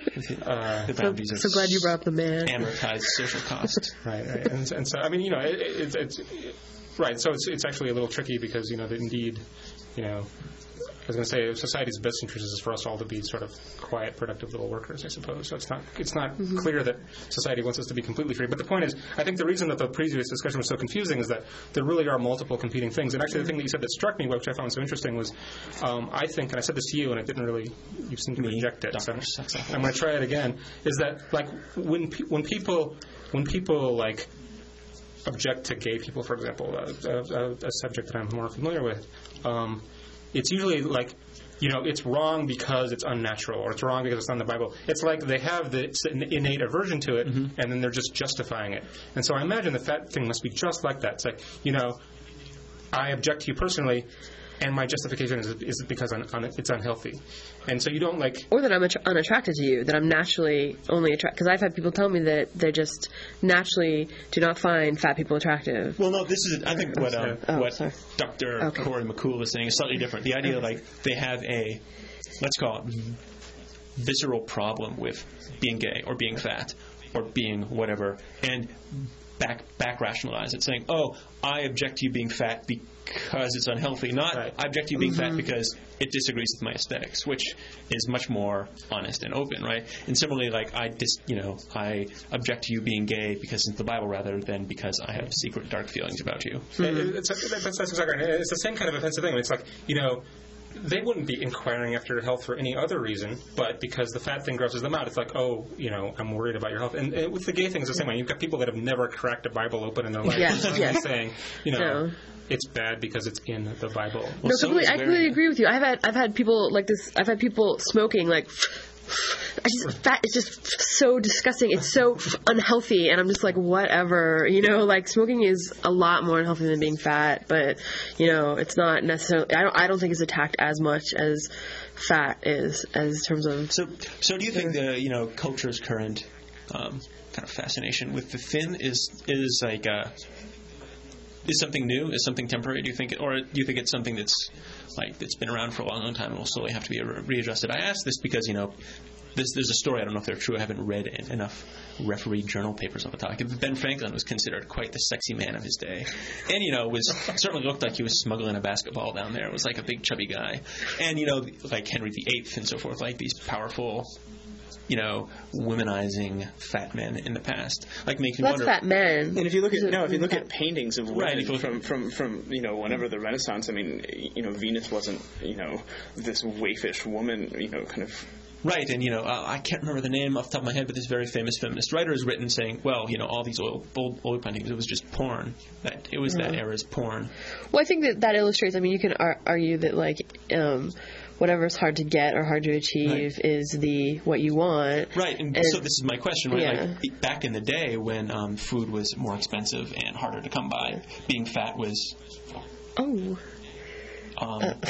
Uh, the boundaries so, so glad you brought up the man. Amortized social cost. Right, right. And, and so, I mean, you know, it, it, it's, it's, right, so it's, it's actually a little tricky because, you know, that indeed, you know, I was going to say society's best interest is for us all to be sort of quiet, productive little workers, I suppose. So it's not it's not mm-hmm. clear that society wants us to be completely free. But the point is, I think the reason that the previous discussion was so confusing is that there really are multiple competing things. And actually the thing that you said that struck me, which I found so interesting, was um, I think, and I said this to you, and it didn't really, you seemed to reject it. So I'm going to try it again, is that, like, when pe- when people, when people, like, object to gay people, for example, a, a, a subject that I'm more familiar with, um, it's usually like, you know, it's wrong because it's unnatural, or it's wrong because it's not in the Bible. It's like they have the innate aversion to it, mm-hmm. and then they're just justifying it. And so I imagine the fat thing must be just like that. It's like, you know, I object to you personally, and my justification is, is because un, un, it's unhealthy. And so you don't like... Or that I'm att- unattracted to you, that I'm naturally only attracted... Because I've had people tell me that they just naturally do not find fat people attractive. Well, no, this is... I think what, um, oh, what sorry. Doctor Okay. Corey McCool is saying is slightly different. The idea, okay. like, they have a, let's call it, visceral problem with being gay or being fat or being whatever, and back back rationalize it, saying, oh, I object to you being fat because it's unhealthy, not right. I object to you being mm-hmm. fat because it disagrees with my aesthetics, which is much more honest and open, right? And similarly, like, I dis, you know, I object to you being gay because it's the Bible rather than because I have secret dark feelings about you. Mm-hmm. It's, it's, that's, that's exactly right. It's the same kind of offensive thing. It's like, you know, they wouldn't be inquiring after your health for any other reason, but because the fat thing grosses them out, it's like, oh, you know, I'm worried about your health. And, and with the gay thing, it's the same way. You've got people that have never cracked a Bible open in their life. Yes, yes. Saying, you know, no. it's bad because it's in the Bible. Well, no, so completely, I completely agree with you. I've had I've had people like this. I've had people smoking like. I just fat is just so disgusting. It's so unhealthy, and I'm just like, whatever, you know. Like, smoking is a lot more unhealthy than being fat, but you know, it's not necessarily. I don't. I don't think it's attacked as much as fat is, as in terms of. So, so do you think the you know culture's current um, kind of fascination with the thin is is like uh, is something new? Is something temporary? Do you think, or do you think it's something that's like that's been around for a long, long time and will slowly have to be re- readjusted? I ask this because, you know, this, there's a story, I don't know if they're true, I haven't read enough referee journal papers on the topic. Ben Franklin was considered quite the sexy man of his day. And, you know, was certainly looked like he was smuggling a basketball down there. It was like a big chubby guy. And, you know, like Henry the Eighth and so forth, like these powerful, you know, womanizing fat men in the past. Like, makes me That's wonder. Fat men. And if you look at no, if you look at paintings of women right, from, from from you know whenever the Renaissance, I mean, you know, Venus wasn't you know this waifish woman, you know, kind of. Right, and, you know, uh, I can't remember the name off the top of my head, but this very famous feminist writer has written saying, well, you know, all these oil, old oil paintings, it was just porn. That it was mm-hmm. that era's porn. Well, I think that that illustrates, I mean, you can ar- argue that, like, um, whatever's hard to get or hard to achieve right. is the what you want. Right, and, and so this is my question, right? Yeah. Like, back in the day when um, food was more expensive and harder to come by, being fat was... Oh... Um, uh.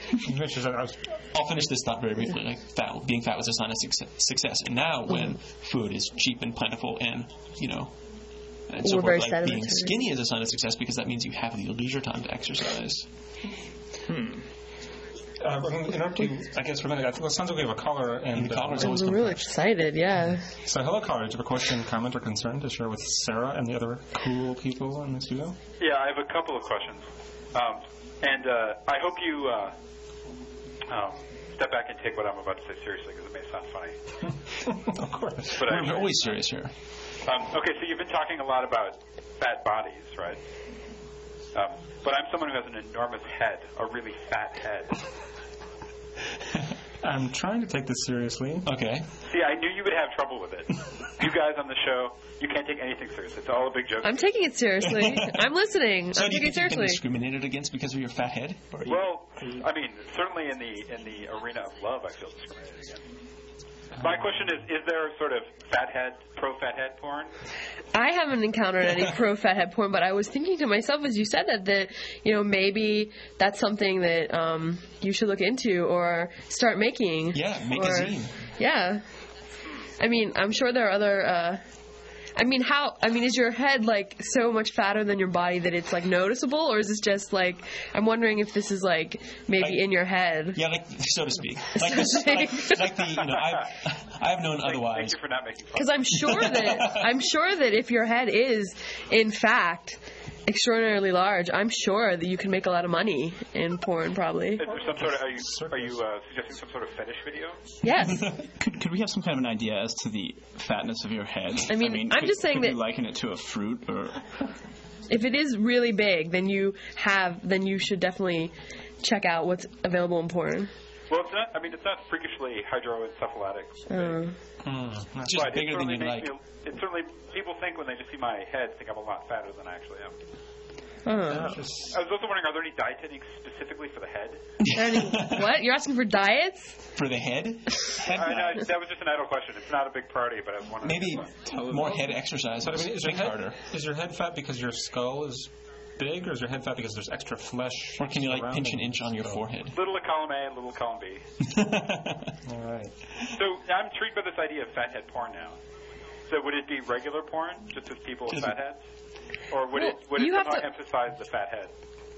I'll finish this thought very briefly. Like, fat, being fat was a sign of success, and now when mm. food is cheap and plentiful, and you know, and so forth, like being skinny is a sign of success because that means you have the leisure time to exercise. Hmm. Uh, I'm going to interrupt you, I guess, for a minute. I think it sounds like we have a caller. And, and uh, I'm really excited, yeah. So, hello, caller. Do you have a question, comment, or concern to share with Sarah and the other cool people in the studio? Yeah, I have a couple of questions. Um, And uh, I hope you uh, um, step back and take what I'm about to say seriously, because it may sound funny. Of course. But I'm always serious here. Um, okay, so you've been talking a lot about fat bodies, right? Um, but I'm someone who has an enormous head, a really fat head. I'm trying to take this seriously. Okay. See, I knew you would have trouble with it. You guys on the show, you can't take anything serious. It's all a big joke. I'm taking it seriously. I'm listening. So I'm do you taking it think seriously. you've been discriminated against because of your fat head? Or you... Well, I mean, certainly in the in the arena of love, I feel discriminated against. My question is: is there sort of fathead, pro fathead porn? I haven't encountered any pro fathead porn, but I was thinking to myself as you said that that you know maybe that's something that um, you should look into or start making. Yeah, make or, a zine. Yeah, I mean, I'm sure there are other. Uh, I mean, how? I mean, is your head like so much fatter than your body that it's like noticeable, or is this just like? I'm wondering if this is like maybe Like- in your head. Yeah, like so to speak. Like this, like, like the you know I've I've known Thank, otherwise. thank you for not making fun. Because I'm sure that I'm sure that if your head is, in fact, extraordinarily large, I'm sure that you can make a lot of money in porn. Probably. Is there some sort of? Are you are you uh, suggesting some sort of fetish video? Yes. Could, could we have some kind of an idea as to the fatness of your head? I mean, I'm could, just saying could that- you liken it to a fruit, or If it is really big, then you have, then you should definitely check out what's available in porn. Well, it's not. I mean, it's not freakishly hydroencephalic. Uh, Just but bigger it than certainly you'd makes like. me. It certainly people think when they just see my head, think I'm a lot fatter than I actually am. uh. I was also wondering, are there any diet techniques specifically for the head? Any- what? You're asking for diets? For the head, head I know that was just an idle question. It's not a big priority, but I was wondering. maybe more head exercise. But I mean, is your Think head harder. is your head fat because your skull is big, or is your head fat because there's extra flesh? Or can you like pinch an surrounding inch on your skull? forehead? Little of column A, little column B. All right. So I'm intrigued by this idea of fathead porn now. So would it be regular porn, just with people with Does it- fat heads? Or would Well, it would it you have somehow to- emphasize the fat head?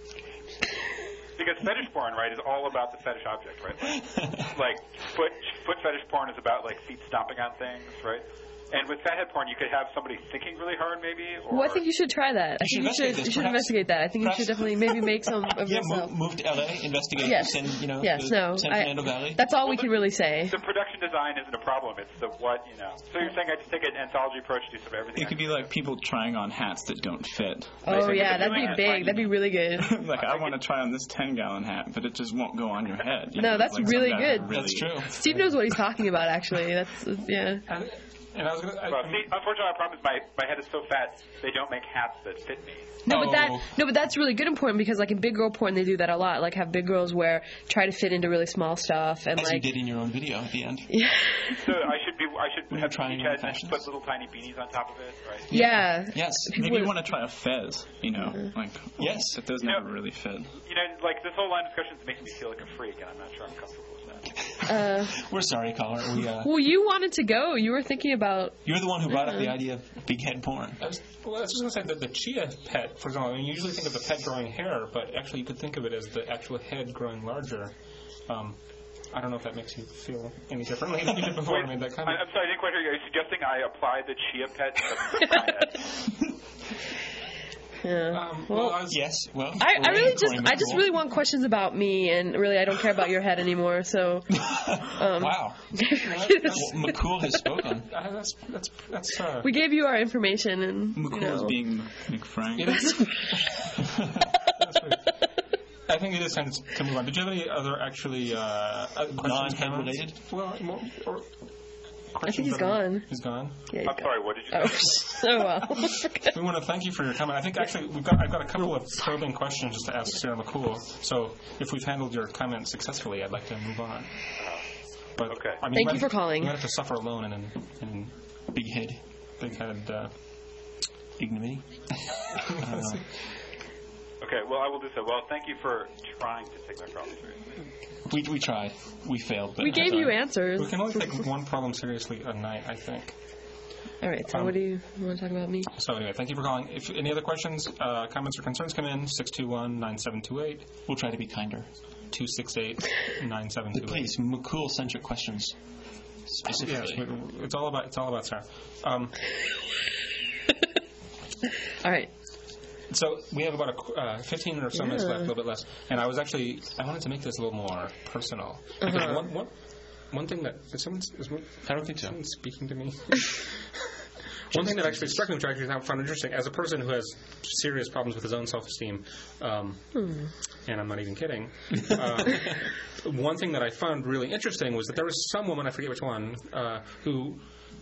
Because fetish porn, right, is all about the fetish object, right? Like, like foot foot fetish porn is about like feet stomping on things, right? And with fathead porn, you could have somebody thinking really hard, maybe. Or Well, I think you should try that. I should think you investigate should, this, you should perhaps- investigate that. I think you perhaps- should definitely maybe make some of Yeah, yourself. move, move to L A, investigate, Yes. send, you know, Yes, the no. San I- Fernando Valley. That's all we Well, can the- really say. the production design isn't a problem. It's the what, you know. So you're saying I just take an anthology approach, do some of everything. it could be like people trying on hats that don't fit. Oh, Basically, yeah, they're that'd be doing it. big. That'd be really good. Like, I want to try on this ten-gallon hat, but it just won't go on your head. You No, know, that's like some really guys good. are really- That's true. Steve knows what he's talking about, actually. That's, yeah. And, and I was gonna. I, Well, I see, mean, unfortunately, my problem is my, my head is so fat, they don't make hats that fit me. No, but that Oh. no, but that's really good in porn because like in big girl porn they do that a lot. Like have big girls wear try to fit into really small stuff and As you like did in your own video at the end. yeah, So I should be, I should Were you have trying beach on head and fashions? put little tiny beanies on top of it, right? yeah. Yes. Maybe would- you want to try a fez, you know, like Yes. but those Yeah. never really fit. You know, like this whole line of discussion is making me feel like a freak, and I'm not sure I'm comfortable with that. Uh, We're sorry, caller. We, uh, well, you wanted to go. You were thinking about you're the one who brought up the idea of big head porn. I was, well, I was just going to say that the chia pet, for example, I mean, you usually think of the pet growing hair, but actually you could think of it as the actual head growing larger. Um, I don't know if that makes you feel any differently than you did before I made that I, comment. I'm sorry, I didn't quite hear you. Are you suggesting I apply the chia pet to my head? yeah. Um, well, well, I was, Yes. Well, I, I we're really in just Cory I just McCool. really want questions about me and really I don't care about your head anymore. So um, Wow. Well, McCool has spoken. uh, that's that's that's. Uh, we gave you our information and you McCool know. is being McFrank. it is, that's right. I think it is time to move on. Did you have any other actually uh, uh, questions? Non-head comments? related? Well, more, or I think he's that are- gone. He's gone. Yeah, he's I'm gone. sorry, what did you Oh, say? oh well. We want to thank you for your comment. I think actually we've got I've got a couple of probing questions just to ask Sarah McCool. So if we've handled your comment successfully, I'd like to move on. But Okay. I mean, Thank might you for have- calling. You might have to suffer alone in in, in Big head. big-headed. Uh, Ignominy. Okay, well, I will do so. Well, thank you for trying to take my problem seriously. We, we tried. We failed. But We gave you answers. we can only take one problem seriously a night, I think. All right. So Um, what do you, you want to talk about me? So anyway, thank you for calling. If any other questions, uh, comments, or concerns come in, six two one, nine seven two eight, We'll try to be kinder. two six eight, nine seven two eight. Please, McCool-centric questions. Yes, Specifically. we- it's all about it's all about Sarah. Um, All right. so we have about a, qu- uh, fifteen or so minutes Yeah. left, a little bit less. And I was actually I wanted to make this a little more personal because Uh-huh. one, one, one thing that is someone is one, I don't think so. someone speaking to me. One thing that actually struck me, which I actually found interesting, as a person who has serious problems with his own self-esteem, um, and I'm not even kidding, uh, one thing that I found really interesting was that there was some woman, I forget which one, uh, who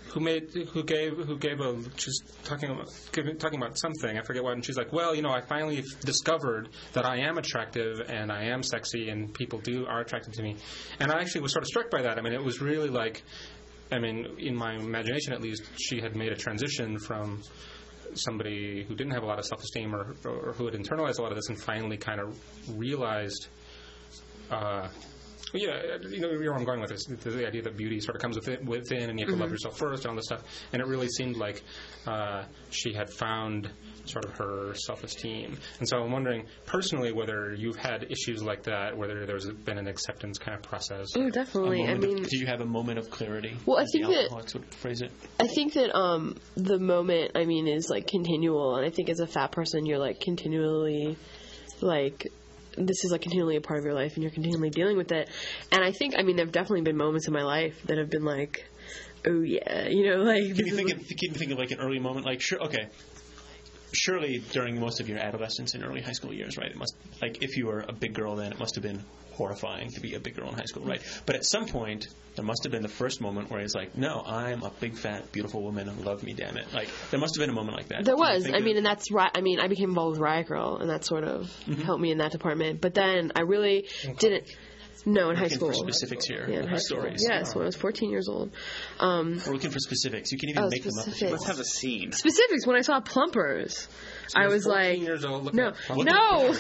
who made who gave who gave a she's talking about talking about something, I forget what, and she's like, well, you know, I finally discovered that I am attractive and I am sexy and people do are attracted to me, and I actually was sort of struck by that. I mean, it was really like, I mean, in my imagination at least, she had made a transition from somebody who didn't have a lot of self-esteem or, or who had internalized a lot of this and finally kind of realized. Uh, Yeah, you know where I'm going with this. The idea that beauty sort of comes within, within and you have to Mm-hmm. love yourself first and all this stuff. And it really seemed like uh, she had found sort of her self-esteem. And so I'm wondering, personally, whether you've had issues like that, whether there's been an acceptance kind of process. Oh, definitely. I Of, mean, did you have a moment of clarity? Well, I as think the that- alcoholics would phrase it. I think that um, the moment, I mean, is like continual. And I think as a fat person, you're like continually like... this is like continually a part of your life and you're continually dealing with it. And I think, I mean, there have definitely been moments in my life that have been like, oh yeah, you know, like... Can you think of, can you think of like an early moment? Like, sure, okay. Surely during most of your adolescence and early high school years, right? It must, like, if you were a big girl then, it must have been horrifying to be a big girl in high school, right? But at some point, there must have been the first moment where it's like, no, I'm a big, fat, beautiful woman, love me, damn it. Like, there must have been a moment like that. There Can you was. think I of- mean, and that's right. I mean, I became involved with Riot Girl, and that sort of Mm-hmm. helped me in that department. But then I really didn't. No, in high Looking school. for specifics here. Yeah, in high Stories. school. Yes, when I was fourteen years old. Um, We're looking for specifics. You can even Oh, make them up. specifics. Let's have a scene. specifics. When I saw Plumpers, I was fourteen like, years old, looking no, at Plumpers. no.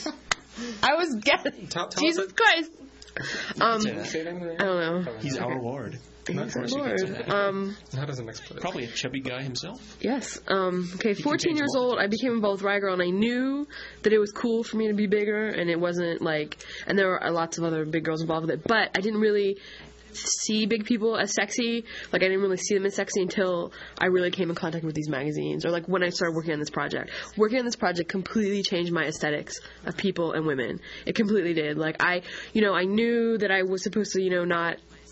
I was getting. Tell- tell Jesus us Christ. Um, Say that. Say that in I don't know. He's our Lord. Thank course you the can say Lord. that. Um, How does it next put it? Probably a chubby guy himself. yes. Um, okay, fourteen change years what? old, I became involved with Riot Girl, and I knew that it was cool for me to be bigger, and it wasn't like, and there were lots of other big girls involved with it, but I didn't really see big people as sexy. Like, I didn't really see them as sexy until I really came in contact with these magazines, or like when I started working on this project. Working on this project completely changed my aesthetics of people and women. It completely did. Like, I, you know, I knew that I was supposed to, you know, not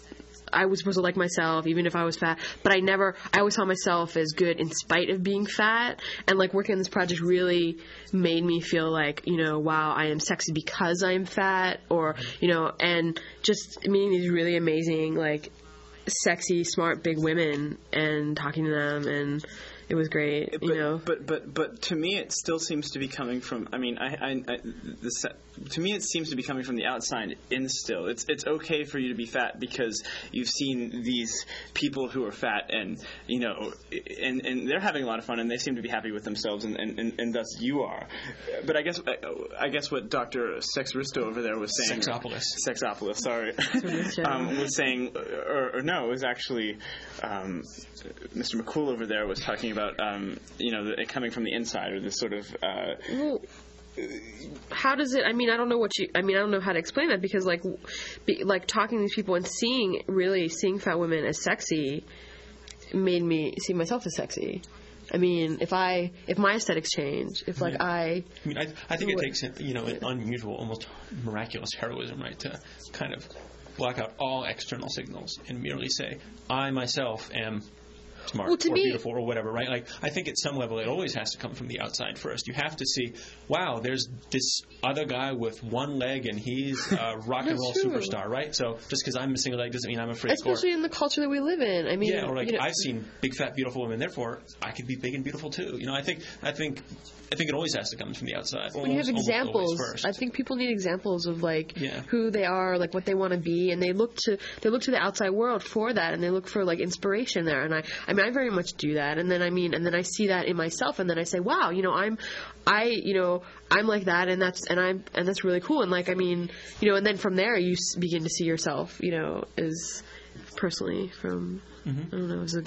I was supposed to like myself even if I was fat, but I never, I always saw myself as good in spite of being fat, and like working on this project really made me feel like, you know, wow, I am sexy because I'm fat, or, you know, and just meeting these really amazing, like, sexy, smart, big women and talking to them, and it was great, But, you know. but but but to me, it still seems to be coming from. I mean, I, I, I the se- to me, it seems to be coming from the outside in. Still, it's it's okay for you to be fat because you've seen these people who are fat, and you know, and and they're having a lot of fun, and they seem to be happy with themselves, and and, and, and thus you are. But I guess I guess what Doctor Sexristo over there was saying. Sexopolis. Sexopolis. Sorry, um, was saying, or, or no, it was actually um, Mister McCool over there was talking about, um, you know, the, it coming from the inside, or this sort of. Uh, Well, how does it? I mean, I don't know what you. I mean, I don't know how to explain that, because like, be, like talking to these people and seeing really seeing fat women as sexy made me see myself as sexy. I mean, if I if my aesthetics change, if like I. I mean, I, I think it takes, you know, an unusual, almost miraculous heroism, right, to kind of block out all external signals and merely say, I myself am smart Well, to or me- beautiful or whatever, right? Like, I think at some level it always has to come from the outside first. You have to see, wow, there's this other guy with one leg and he's a rock and That's roll true. superstar, right? So just because I'm missing a leg doesn't mean I'm a freak. Or, Especially in the culture that we live in. I mean, yeah, or like, you know, I've seen big, fat, beautiful women, therefore I could be big and beautiful too. You know, I think, I think, I think it always has to come from the outside. when you have Almost- almost always examples, first. I think people need examples of like Yeah. who they are, like what they want to be, and they look to they look to the outside world for that, and they look for like inspiration there. And I, I mean, I very much do that. And then I mean, and then I see that in myself, and then I say, wow, you know, I'm, I, you know, I'm like that, and that's and I'm and that's really cool. And like, I mean, you know, and then from there you s- begin to see yourself, you know, as personally from Mm-hmm. I don't know, as a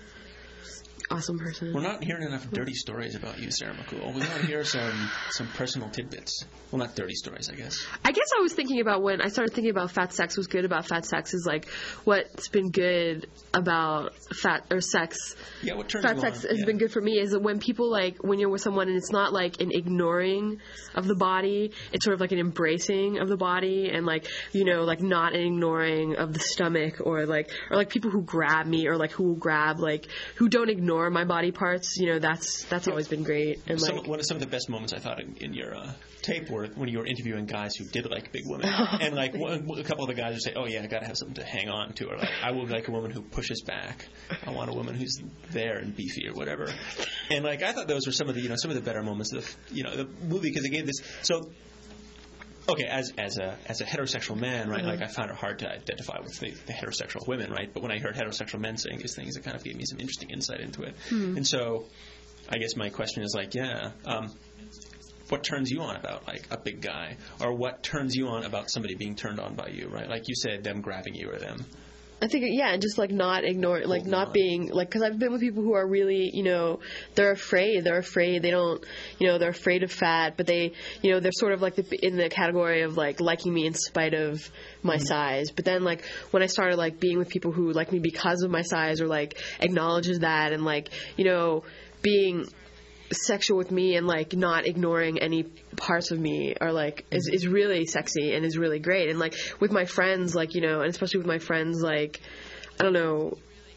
awesome person. We're not hearing enough dirty stories about you, Sarah McCool. We want to hear some, some personal tidbits. Well, not dirty stories, I guess. I guess I was thinking about when I started thinking about fat sex. Was good about fat sex is like what's been good about fat or sex. Yeah, what turns Fat you sex on? has Yeah. been good for me is that when people like when you're with someone and it's not like an ignoring of the body, it's sort of like an embracing of the body, and like, you know, like not an ignoring of the stomach, or like or like people who grab me, or like who will grab like who don't ignore ignore my body parts, you know, that's that's always been great. And some, like, one of some of the best moments I thought in, in your uh, tape were when you were interviewing guys who did like big women, and like one, a couple of the guys would say, "Oh yeah, I got to have something to hang on to," or like, "I would like a woman who pushes back. I want a woman who's there and beefy or whatever." And like I thought those were some of the you know some of the better moments of the, you know the movie because it gave this so. Okay, as as a as a heterosexual man, right? Mm-hmm. Like I found it hard to identify with the, the heterosexual women, right? But when I heard heterosexual men saying these things, it kind of gave me some interesting insight into it. Mm-hmm. And so, I guess my question is like, yeah, um, what turns you on about like a big guy, or what turns you on about somebody being turned on by you, right? Like you said, them grabbing you or them. I think, yeah, and just, like, not ignore, like, not being, like, because I've been with people who are really, you know, they're afraid, they're afraid, they don't, you know, they're afraid of fat, but they, you know, they're sort of, like, the, in the category of, like, liking me in spite of my mm-hmm. size, but then, like, when I started, like, being with people who like me because of my size or, like, acknowledges that and, like, you know, being sexual with me and like not ignoring any parts of me are like is, is really sexy and is really great. And like with my friends, like, you know, and especially with my friends, like, I don't know,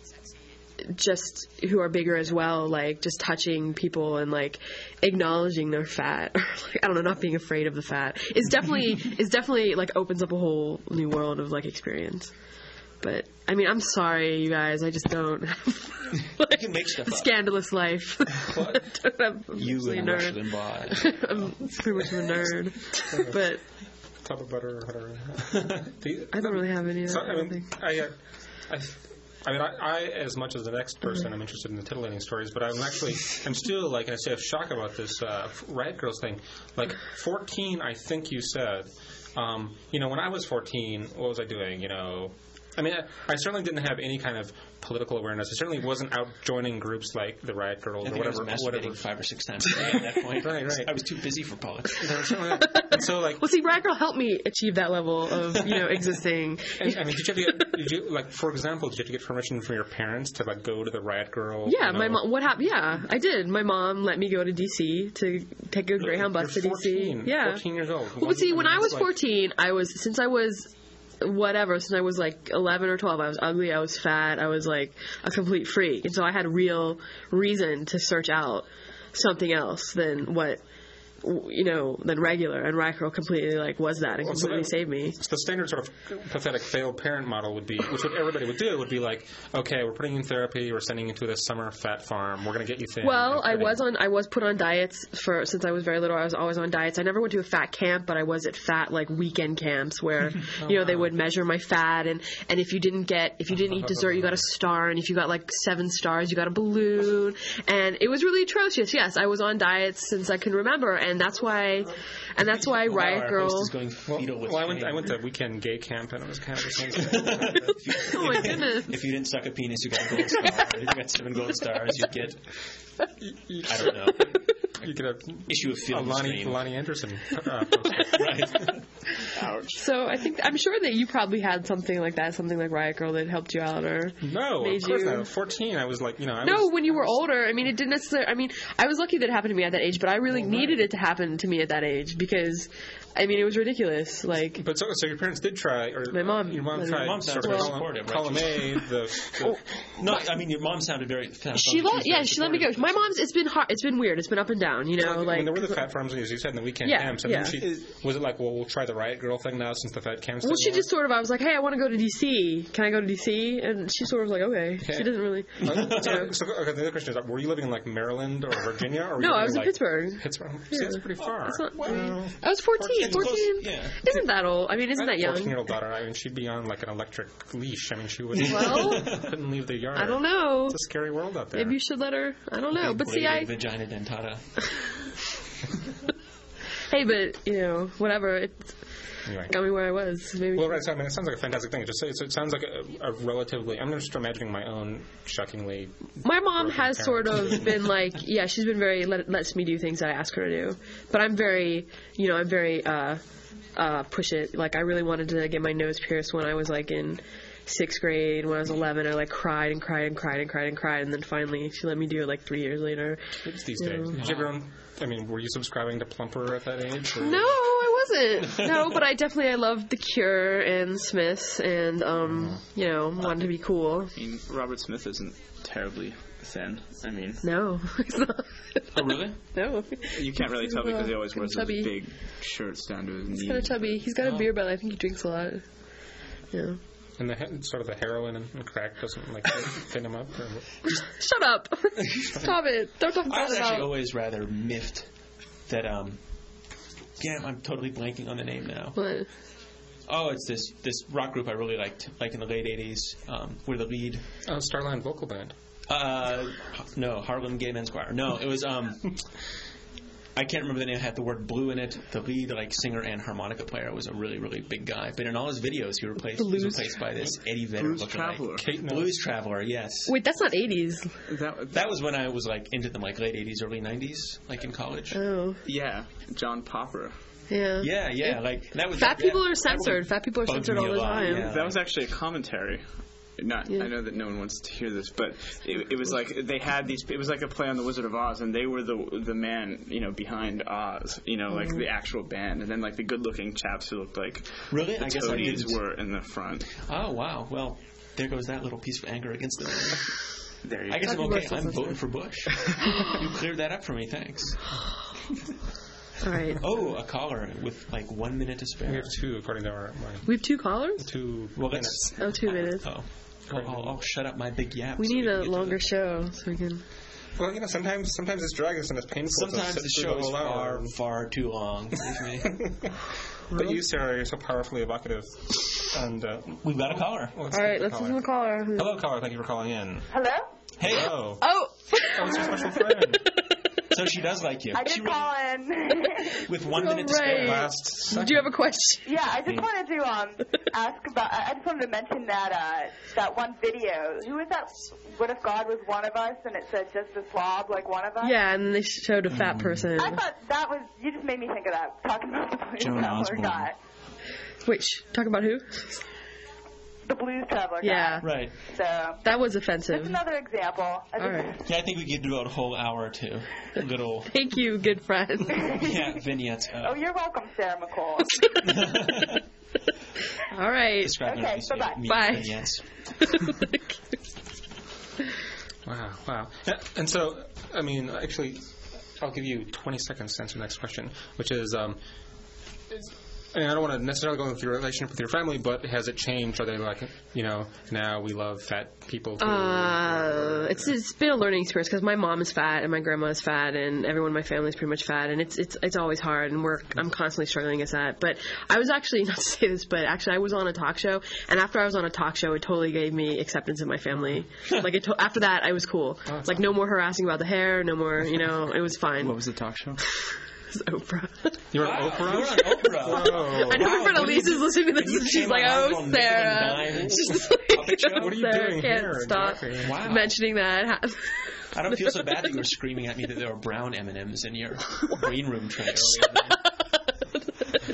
just who are bigger as well, like just touching people and like acknowledging their fat, or like, I don't know, not being afraid of the fat is definitely is definitely like opens up a whole new world of like experience. But I mean, I'm sorry, you guys. I just don't have like, you can make stuff a scandalous life. I'm you and a Rush nerd. Limbaugh. I'm pretty much a nerd. But top of butter or whatever. you, I don't really have any of that. So, I I, mean, think. I, uh, I, I mean, I, I, as much as the next person, mm-hmm. I'm interested in the titillating stories, but I'm actually, I'm still, like, I say, of shock about this uh, Riot Girls thing. Like, fourteen, I think you said. Um, you know, when I was fourteen, what was I doing? You know, I mean, I, I certainly didn't have any kind of political awareness. I certainly wasn't out joining groups like the Riot Girls I or think whatever. I was masturbating whatever. five or six times a day at that point. Right, right. I was too busy for politics. And so, like, well, see, Riot Girl helped me achieve that level of, you know, existing. And, I mean, did you have to get, did you, like, for example, did you have to get permission from your parents to, like, go to the Riot Girl? Yeah, you know? my mom. What happened? Yeah, I did. My mom let me go to D C to take a Greyhound bus You're to D C. fourteen, Yeah, fourteen years old. Well, see, I mean, when I was like, fourteen, I was since I was. Whatever, since I was like eleven or twelve, I was ugly, I was fat, I was like a complete freak. And so I had real reason to search out something else than what, you know, than regular. And Riot Girl completely like was that and well, so completely that, saved me. So the standard sort of pathetic failed parent model would be, which what everybody would do, would be like, okay, we're putting you in therapy, we're sending you to this summer fat farm, we're going to get you thin. Well, I was on, I was put on diets for, since I was very little, I was always on diets. I never went to a fat camp, but I was at fat, like, weekend camps where, oh, you know, wow. they would measure my fat, and, and if you didn't get, if you didn't eat dessert, you got a star, and if you got, like, seven stars, you got a balloon, and it was really atrocious. Yes, I was on diets since I can remember, and that's why, and that's why well, Riot Girl... Going well, with well I, went, I went to weekend gay camp, and it was kind of the same thing. Oh, my goodness. If you didn't suck a penis, you got a gold star. If you got seven gold stars, you'd get... I don't know. You get a issue of film. Lonnie, Lonnie Anderson. Uh, right. Ouch. So I think I'm sure that you probably had something like that, something like Riot Girl that helped you out, or no, made of course you... not. At fourteen, I was like, you know, I no. was, when you were older, I mean, it didn't necessarily. I mean, I was lucky that it happened to me at that age, but I really well, needed right. it to happen to me at that age because. I mean, it was ridiculous. Like, but so, so your parents did try, or my mom, your mom my tried. Mom sounded well, very supportive, right? Column A, the, the oh, no, I mean your mom sounded very. She let, yeah, she let me go. My mom's. It's been hard. It's been weird. It's been up and down. You know, well, like when there were the fat farms, as you said, in the weekend yeah, camps. I yeah. mean, she, was it like, well, we'll try the Riot Girl thing now since the fat camps? Well, she just sort of. I was like, hey, I want to go to D C. Can I go to D C? And she sort of was like, okay. okay. She doesn't really. Uh, so, you know. so okay, the other question is, like, were you living in like Maryland or Virginia? Or were no, you I was in like, Pittsburgh. Pittsburgh. Yeah. See, that's pretty far. It's not, well, I was fourteen. fourteen. Yeah. Isn't that old? I mean, isn't that young? fourteen-year-old daughter. I mean, she'd be on like an electric leash. I mean, she wouldn't. Well, couldn't leave the yard. I don't know. It's a scary world out there. Maybe you should let her. I don't know. Big But see, I. Vagina dentata. Hey, but you know, whatever. It anyway. got me where I was. Maybe. Well, right. So, I mean, it sounds like a fantastic thing. It just it, it sounds like a, a relatively. I'm just imagining my own shockingly. My mom has parent. sort of been like, yeah, she's been very let, lets me do things that I ask her to do. But I'm very, you know, I'm very. uh Uh, push it. Like, I really wanted to get my nose pierced when I was, like, in sixth grade. When I was eleven, I, like, cried and cried and cried and cried and cried. And then finally, she let me do it, like, three years later. Kids these you days. know. Did you ever own, I mean, were you subscribing to Plumper at that age? Or? No, I wasn't. No, but I definitely, I loved The Cure and Smiths and, um, you know, wanted to be cool. I mean, Robert Smith isn't terribly thin. I mean, No, he's not. Oh, really? No. you can't really tell because he always wears those Chubby. big shirts down to his knees. He's kind of chubby. He's got a Oh. beer belly. I think he drinks a lot. Yeah. And the he- sort of the heroin and crack doesn't like fit him up. Or... Shut up. Stop it. Don't talk I about was it. actually always rather miffed that, um, yeah, I'm totally blanking on the name now. What? Oh, it's this this rock group I really liked, like in the late eighties, um, where the lead, Oh, Starline Vocal Band. uh, no, Harlem Gay Men's Choir. No, it was, um, I can't remember the name. It had the word blue in it. The lead, like, singer and harmonica player was a really, really big guy. But in all his videos, he replaced, he was Blues. replaced by this Eddie Vedder Blues looking Traveler. like Kate Knox. Blues Traveler. Yes, Wait, that's not eighties. That, that was when I was like into them, like late eighties, early nineties, like in college. Oh, yeah, John Popper. yeah. Yeah, yeah, like that was Fat that, people that- are that censored. really Fat people are bugged censored me all a the lot, time. yeah. That was actually a commentary. Not, Yeah. I know that no one wants to hear this, but it, it was like they had these. It was like a play on the Wizard of Oz, and they were the the man, you know, behind Oz, you know, like the actual band, and then like the good-looking chaps who looked like Really? the I guess I toadies didn't. were in the front. Oh wow. Well, there goes that little piece of anger against the man. There you I guess go. I'm okay. Talking I'm about voting for Bush. You cleared that up for me. Thanks. All right. Oh, a caller with like one minute to We spare. have two, according to our my We have two callers? two Well, minutes. let's. Oh, two minutes. Oh. I'll, I'll, I'll shut up my big yap. We so need can a get to longer the- show so we can. Well, you know, sometimes sometimes it's dragons and it's painful. to Sometimes sit the through show is whole hour. far, far too long. Believe me. But you, Sarah, you're so powerfully evocative. And uh, We've got a caller. let's All take right, the let's caller. listen to the caller. Hello, caller. Thank you for calling in. Hello? Hey. Hello. Oh! Oh, it's your special friend. So she does like you. I She did really- call in. with one All minute to spare. right. Last second. Do you have a question? Yeah, I just wanted to um ask about. I I just wanted to mention that uh that one video. Who was that? What if God was one of us? And it said just a slob like one of us. Yeah, and they showed a fat Mm. person. I thought that was. You just made me think of that. Talking about the blues Joan traveler Osborne. guy. Which, talk about who? The blues traveler Yeah, Right. guy. So that was just offensive. another example. I All just- right. Yeah, I think we could devote a whole hour to little Thank you, good friend. yeah, vignettes. Oh, Uh, you're welcome, Sarah McCool. All right. describing Okay, our use of bye-bye. meat Bye. vignettes. Wow, wow. Yeah, and so, I mean, actually, I'll give you twenty seconds to answer the next question, which is, um, is I mean, I don't want to necessarily go into your relationship with your family, but has it changed? Are they like, you know, now we love fat people? Too? Uh, it's it's been a learning experience because my mom is fat and my grandma is fat and everyone in my family is pretty much fat and it's it's it's always hard and we're I'm constantly struggling against that. But I was actually not to say this, but actually I was on a talk show and after I was on a talk show, it totally gave me acceptance in my family. Like it to- after that, I was cool. Like no more harassing about the hair, no more, you know, it was fine. What was the talk show? It was Oprah. You're Wow, on Oprah? You're on Oprah. Whoa. I know my friend Wow, Elise when you- is listening to when this you and she's came like, on, I was oh, on nickel and Sarah. dime. She's just like, Puppet show? What are you Sarah doing can't here stop exactly? Wow. mentioning that. I don't feel so bad that you were screaming at me that there were brown M and M's in your green room tray earlier.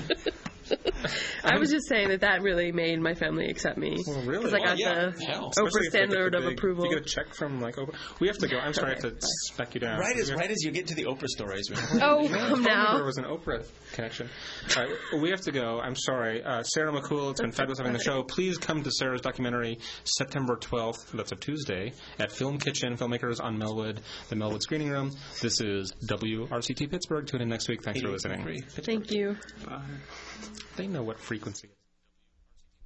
I was just saying that that really made my family accept me. Well, really? Because I got Well, yeah, the hell. Especially Oprah if they get standard the of big- approval. If you get a check from like Oprah, we have to go. I'm sorry, I have to smack you down. Right as We have- right as you get to the Oprah stories. man. Oh, I come told you There now. was an Oprah connection. All right, we have to go. I'm sorry. Uh, Sarah McCool, it's been fabulous having the show. Please come to Sarah's documentary September twelfth, that's a Tuesday, at Film Kitchen, Filmmakers on Melwood, the Melwood Screening Room. This is W R C T Pittsburgh. Tune in next week. Thanks for listening. Free. Thank you. They know what frequency.